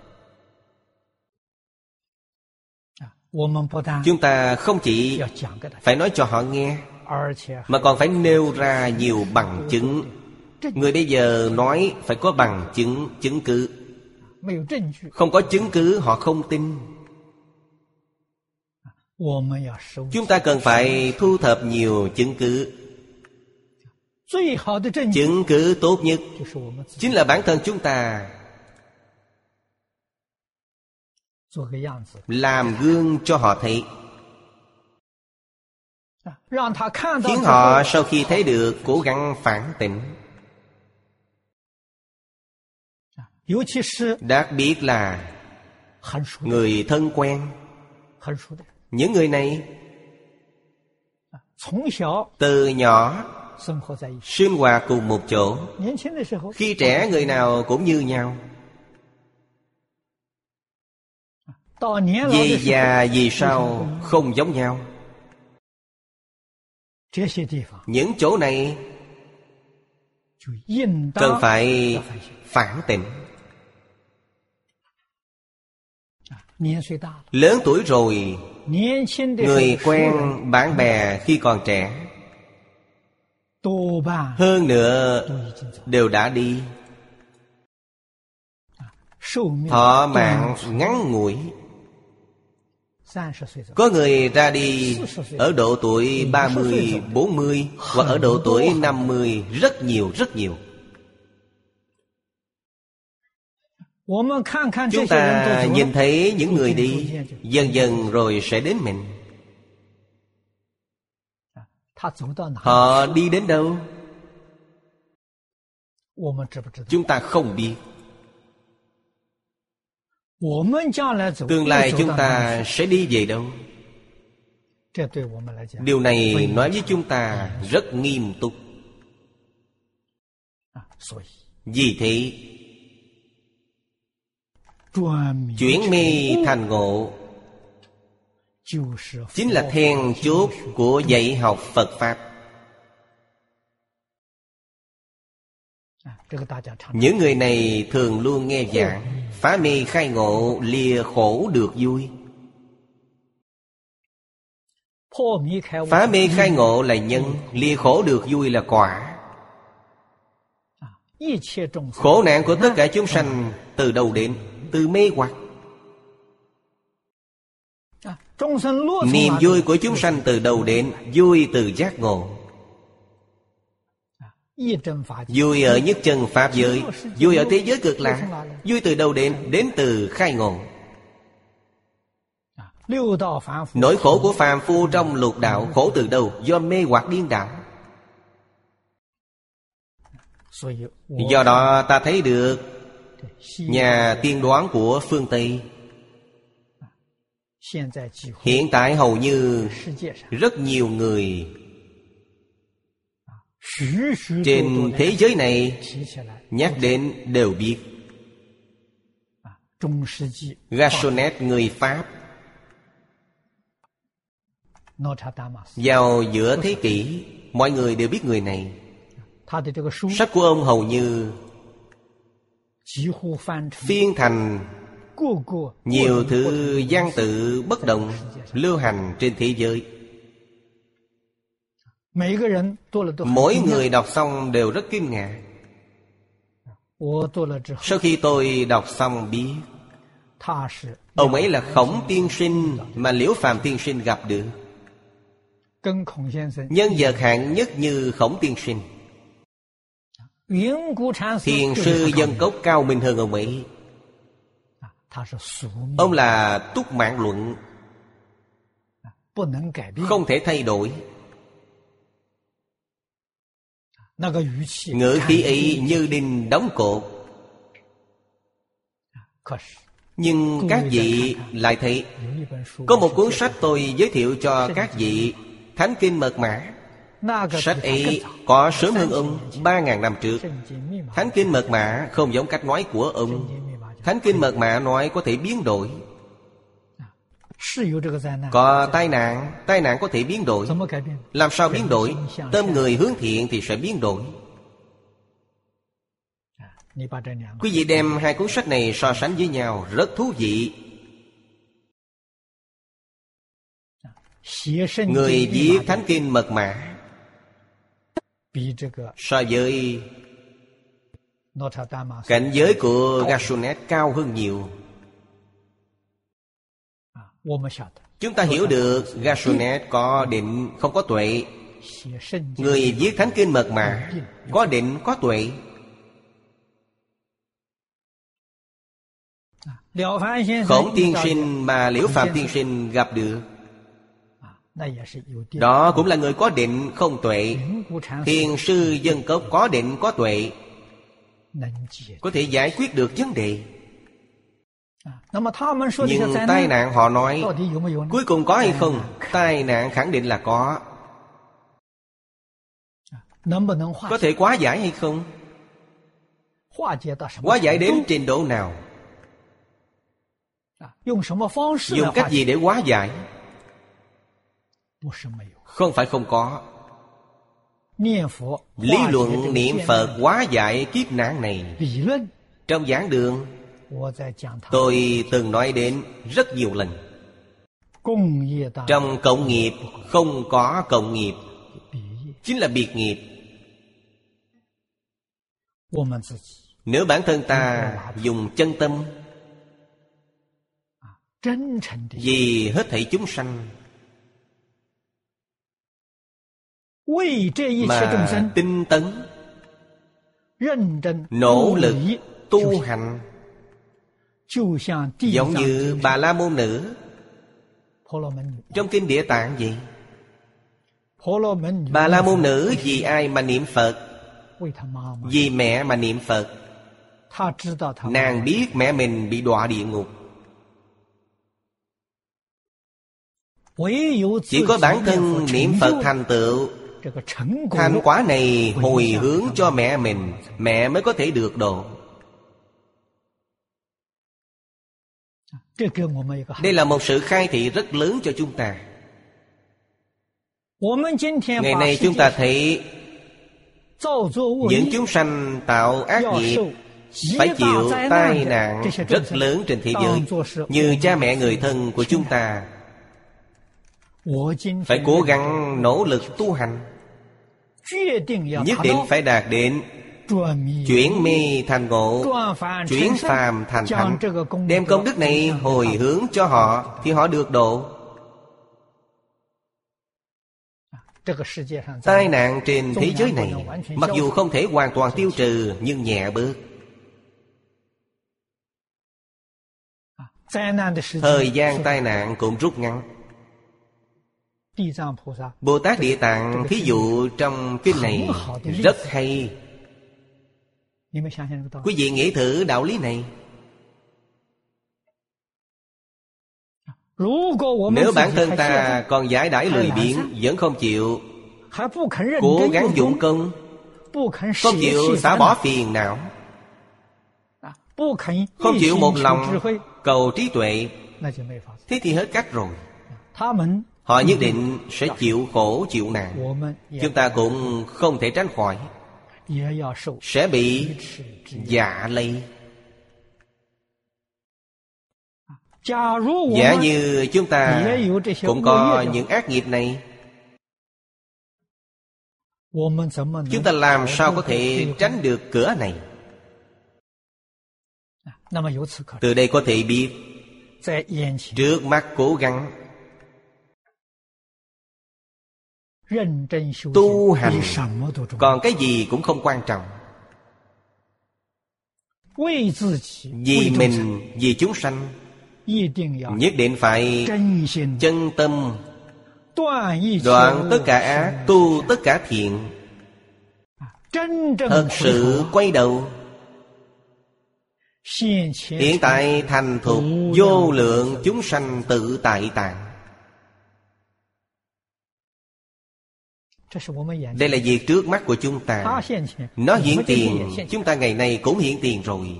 Chúng ta không chỉ phải nói cho họ nghe, mà còn phải nêu ra nhiều bằng chứng. Người bây giờ nói phải có bằng chứng, chứng cứ. Không có chứng cứ họ không tin. Chúng ta cần phải thu thập nhiều chứng cứ. Chứng cứ tốt nhất chính là bản thân chúng ta. Làm gương cho họ thấy, khiến họ sau khi thấy được cố gắng phản tỉnh. Đặc biệt là người thân quen. Những người này từ nhỏ sinh hoạt cùng một chỗ. Khi trẻ người nào cũng như nhau. Vì già vì sau không giống nhau. Những chỗ này cần phải phản tỉnh. Lớn tuổi rồi, người quen bạn bè khi còn trẻ hơn nữa đều đã đi. Thọ mạng ngắn ngủi. Có người ra đi ở độ tuổi 30, 40 hoặc ở độ tuổi 50. Rất nhiều, rất nhiều. Chúng ta nhìn thấy những người đi, dần dần rồi sẽ đến mình. Họ đi đến đâu chúng ta không biết. Tương lai chúng ta sẽ đi về đâu? Điều này nói với chúng ta rất nghiêm túc. Vì thế chuyển mê thành ngộ chính là then chốt của dạy học Phật Pháp. Những người này thường luôn nghe giảng phá mê khai ngộ, lìa khổ được vui. Phá mê khai ngộ là nhân, lìa khổ được vui là quả. Khổ nạn của tất cả chúng sanh từ đâu đến? Từ mê hoặc. Niềm vui của chúng sanh từ đâu đến? Vui từ giác ngộ. Vui ở nhất chân Pháp giới, vui ở thế giới cực lạc. Vui từ đâu đến? Đến từ khai ngộ. Nỗi khổ của phàm phu trong lục đạo khổ từ đâu? Do mê hoặc điên đảo. Do đó ta thấy được nhà tiên đoán của phương Tây hiện tại hầu như rất nhiều người trên thế giới này nhắc đến đều biết. Gassenet người Pháp vào giữa thế kỷ, mọi người đều biết người này. Sách của ông hầu như phiên thành nhiều thứ văn tự bất đồng lưu hành trên thế giới. Mỗi người đọc xong đều rất kinh ngạc. Sau khi tôi đọc xong biết ông ấy là Khổng tiên sinh mà Liễu Phàm tiên sinh gặp được. Nhân vật hạng nhất như Khổng tiên sinh, thiền sư Dân Cốc cao minh hơn ông ấy. Ông là túc mạng luận, không thể thay đổi. Ngữ khí ấy như đinh đóng cột. Nhưng các vị lại thấy có một cuốn sách tôi giới thiệu cho các vị, Thánh Kinh Mật Mã. Sách ấy có sớm hơn ông 3.000 năm trước. Thánh Kinh Mật Mã không giống cách nói của ông. Thánh Kinh Mật Mã nói có thể biến đổi. Có tai nạn có thể biến đổi. Làm sao biến đổi? Tâm người hướng thiện thì sẽ biến đổi. Quý vị đem hai cuốn sách này so sánh với nhau, rất thú vị. Người viết Thánh Kinh Mật Mã so với cảnh giới của Gassenet cao hơn nhiều. Chúng ta hiểu được Gassenet có định không có tuệ. Người viết Thánh Kinh Mật Mã có định có tuệ. Khổng tiên sinh mà Liễu Phàm tiên sinh gặp được, đó cũng là người có định không tuệ. Thiền sư Dân Cốc có định có tuệ, có thể giải quyết được vấn đề. Nhưng tai nạn họ nói cuối cùng có hay không? Tai nạn khẳng định là có. Có thể hóa giải hay không? Hóa giải đến trình độ nào? Dùng cách gì để hóa giải? Không phải không có. Lý luận niệm Phật hóa giải kiếp nạn này, trong giảng đường tôi từng nói đến rất nhiều lần. Trong cộng nghiệp không có cộng nghiệp, chính là biệt nghiệp. Nếu bản thân ta dùng chân tâm vì hết thảy chúng sanh mà tinh tấn nỗ lực tu hành, giống như Bà La Môn Nữ trong kinh Địa Tạng vậy. Bà La Môn Nữ vì ai mà niệm Phật? Vì mẹ mà niệm Phật. Nàng biết mẹ mình bị đọa địa ngục, chỉ có bản thân niệm Phật thành tựu, thành quả này hồi hướng cho mẹ mình, mẹ mới có thể được độ. Đây là một sự khai thị rất lớn cho chúng ta. Ngày nay chúng ta thấy những chúng sanh tạo ác nghiệp phải chịu tai nạn rất lớn trên thế giới, như cha mẹ người thân của chúng ta phải cố gắng nỗ lực tu hành, nhất định phải đạt đến chuyển mê thành ngộ, chuyển phàm thành thánh. Đem công đức này hồi hướng cho họ thì họ được độ. Tai nạn trên thế giới này mặc dù không thể hoàn toàn tiêu trừ, nhưng nhẹ bớt. Thời gian tai nạn cũng rút ngắn. Bồ Tát Địa Tạng thí dụ trong kinh này rất hay. Quý vị nghĩ thử đạo lý này. Nếu bản thân ta còn giải đãi lười biếng, vẫn không chịu cố gắng dụng công, không chịu xả bỏ phiền não, không chịu một lòng cầu trí tuệ, thế thì hết cách rồi. Họ nhất định sẽ chịu khổ chịu nạn. Chúng ta cũng không thể tránh khỏi, sẽ bị dạ lây. Giả như chúng ta cũng có những ác nghiệp này, chúng ta làm sao có thể tránh được cửa này? Từ đây có thể biết, trước mắt cố gắng tu hành, còn cái gì cũng không quan trọng. Vì mình, vì chúng sanh, nhất định phải chân tâm đoạn tất cả ác, tu tất cả thiện, thật sự quay đầu. Hiện tại thành thục vô lượng chúng sanh tự tại tạng. Đây là việc trước mắt của chúng ta. Nó hiện tiền, chúng ta ngày nay cũng hiện tiền rồi.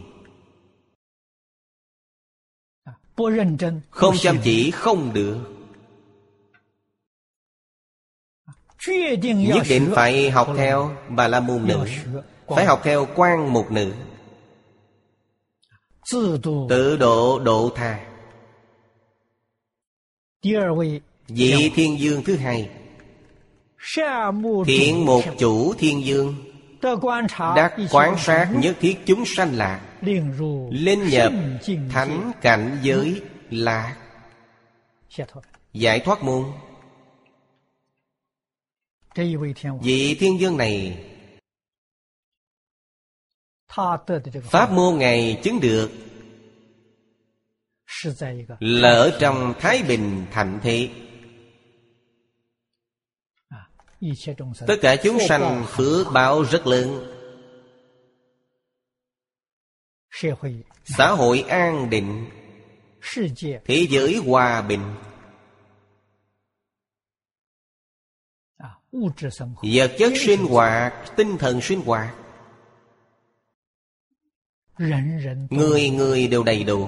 Không chăm chỉ không được. Nhất định phải học theo Bà La Môn Nữ, phải học theo Quan Mục Nữ. Tự độ độ tha. Vị thiên dương thứ hai, Thiện Mục Chủ Thiên Dương, đắc quán sát nhất thiết chúng sanh lạc, lên nhập thánh cảnh giới lạc, giải thoát môn. Vị thiên dương này, pháp môn Ngài chứng được là ở trong Thái Bình Thạnh Thế. Tất cả chúng sanh phước báo rất lớn, xã hội an định, thế giới hòa bình. Vật chất sinh hoạt, tinh thần sinh hoạt, người người đều đầy đủ.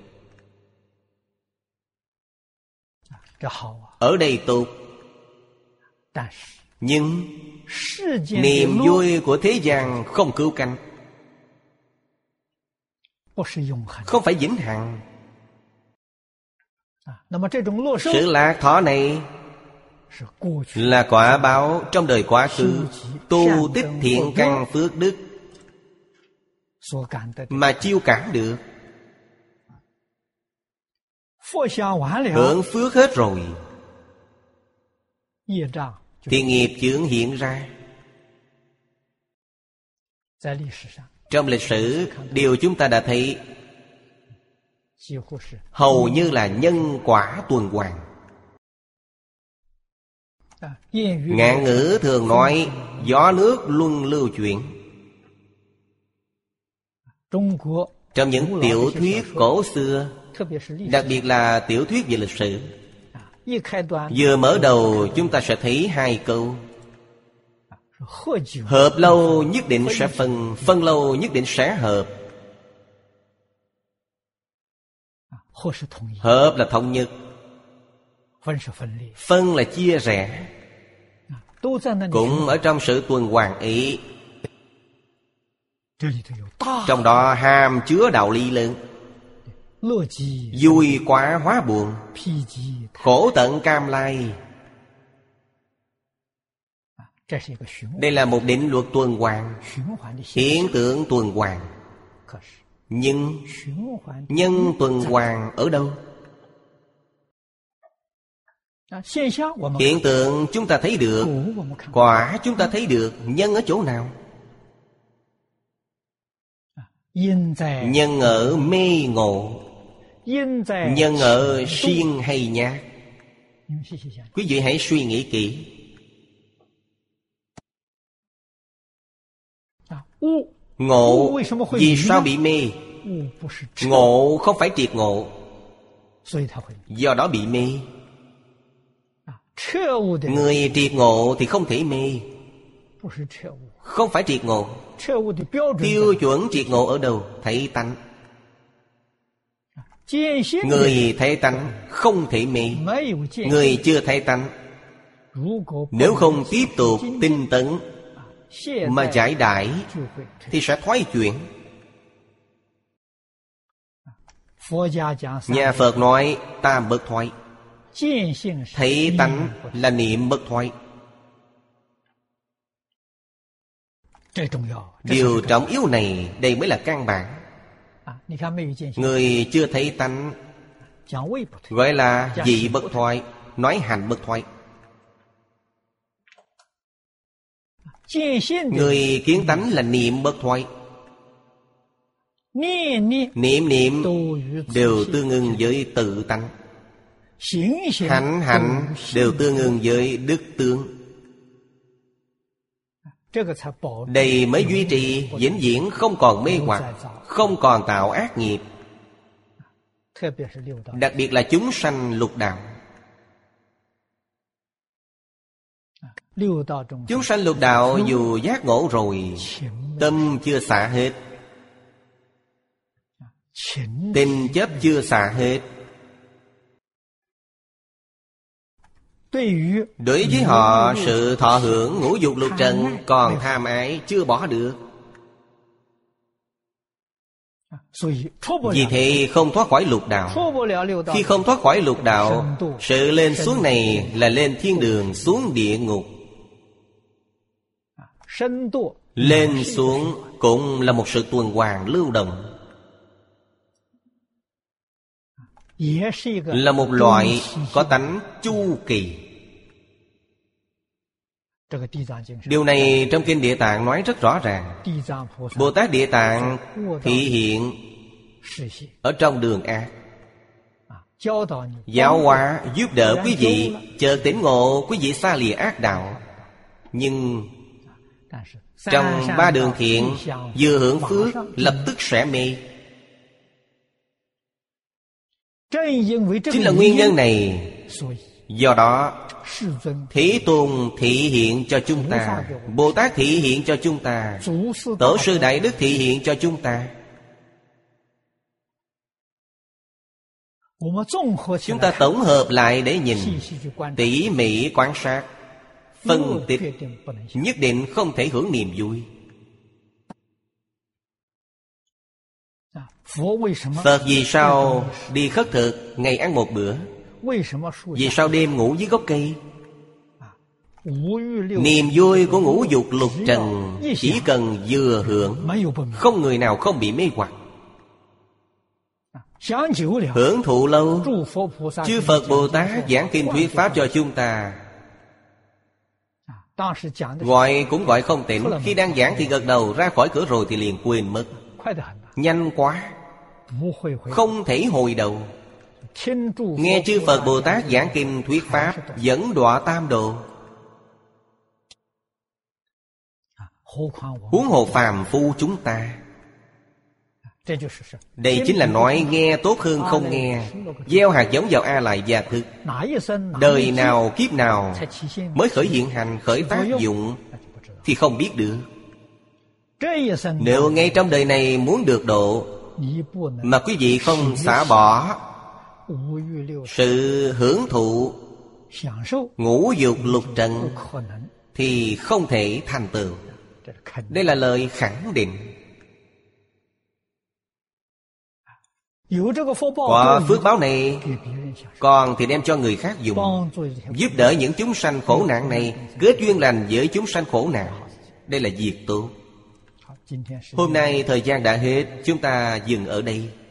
Ở đây tốt. Nhưng niềm vui của thế gian không cứu cánh, không phải vĩnh hằng. Sự lạc thọ này là quả báo trong đời quá khứ tu tích thiện căn phước đức mà chiêu cảm được. Hưởng phước hết rồi thì nghiệp chướng hiện ra. Trong lịch sử, điều chúng ta đã thấy hầu như là nhân quả tuần hoàn. Ngạn ngữ thường nói gió nước luân lưu chuyển. Trong những tiểu thuyết cổ xưa, đặc biệt là tiểu thuyết về lịch sử, vừa mở đầu chúng ta sẽ thấy hai câu: hợp lâu nhất định sẽ phân, phân lâu nhất định sẽ hợp. Hợp là thống nhất, phân là chia rẽ. Cũng ở trong sự tuần hoàn ấy, trong đó hàm chứa đạo lý lớn. Vui quá hóa buồn, khổ tận cam lai. Đây là một định luật tuần hoàn, hiện tượng tuần hoàn. Nhưng nhân tuần hoàn ở đâu? Hiện tượng chúng ta thấy được, quả chúng ta thấy được, nhân ở chỗ nào? Nhân ở mê ngộ, nhân ở siêng hay nhát. Quý vị hãy suy nghĩ kỹ. Ngộ vì sao bị mê? Ngộ không phải triệt ngộ, do đó bị mê. Người triệt ngộ thì không thể mê. Không phải triệt ngộ. Tiêu chuẩn triệt ngộ ở đâu? Thấy tánh. Người thấy tánh không thể mê. Người chưa thấy tánh, nếu không tiếp tục tinh tấn mà giải đãi thì sẽ thoái chuyển. Nhà Phật nói tam bất thoái. Thấy tánh là niệm bất thoái. Điều trọng yếu này, đây mới là căn bản. Người chưa thấy tánh gọi là vị bất thoái, nói hành bất thoái. Người kiến tánh là niệm bất thoái. Niệm niệm đều tương ưng với tự tánh. Hành hành đều tương ưng với đức tướng. Đây mới duy trì vĩnh viễn không còn mê hoặc, không còn tạo ác nghiệp. Đặc biệt là chúng sanh lục đạo. Chúng sanh lục đạo dù giác ngộ rồi, tâm chưa xả hết, tình chấp chưa xả hết. Đối với họ, sự thọ hưởng ngũ dục lục trần còn tham ái chưa bỏ được. Vì thế không thoát khỏi lục đạo. Khi không thoát khỏi lục đạo, sự lên xuống này là lên thiên đường, xuống địa ngục. Lên xuống cũng là một sự tuần hoàn lưu động, là một loại có tánh chu kỳ. Điều này trong Kinh Địa Tạng nói rất rõ ràng. Bồ Tát Địa Tạng thị hiện ở trong đường ác, giáo hóa giúp đỡ quý vị chợt tỉnh ngộ, quý vị xa lìa ác đạo. Nhưng trong ba đường thiện, vừa hưởng phước lập tức sẽ mê. Chính là nguyên nhân này, do đó Thế Tôn thị hiện cho chúng ta, Bồ Tát thị hiện cho chúng ta, Tổ sư Đại Đức thị hiện cho chúng ta. Chúng ta tổng hợp lại để nhìn, tỉ mỉ quan sát, phân tích, nhất định không thể hưởng niềm vui. Phật vì sao đi khất thực, ngày ăn một bữa? Vì sao đêm ngủ dưới gốc cây? Niềm vui của ngũ dục lục trần chỉ cần vừa hưởng, không người nào không bị mê hoặc. Hưởng thụ lâu, chư Phật Bồ Tát giảng kinh thuyết pháp cho chúng ta. Gọi cũng gọi không tỉnh. Khi đang giảng thì gật đầu, ra khỏi cửa rồi thì liền quên mất. Nhanh quá, không thể hồi đầu. Nghe chư Phật Bồ Tát giảng kinh thuyết pháp, dẫn đọa tam độ. Huống hồ phàm phu chúng ta. Đây chính là nói nghe tốt hơn không nghe. Gieo hạt giống vào A Lại gia thức. Đời nào kiếp nào mới khởi hiện hành, khởi tác dụng thì không biết được. Nếu ngay trong đời này muốn được độ, mà quý vị không xả bỏ sự hưởng thụ ngũ dục lục trần thì không thể thành tựu. Đây là lời khẳng định. Có phước báo này, còn thì đem cho người khác dùng, giúp đỡ những chúng sanh khổ nạn này, kết duyên lành với chúng sanh khổ nạn. Đây là việc tốt. Hôm nay thời gian đã hết, chúng ta dừng ở đây.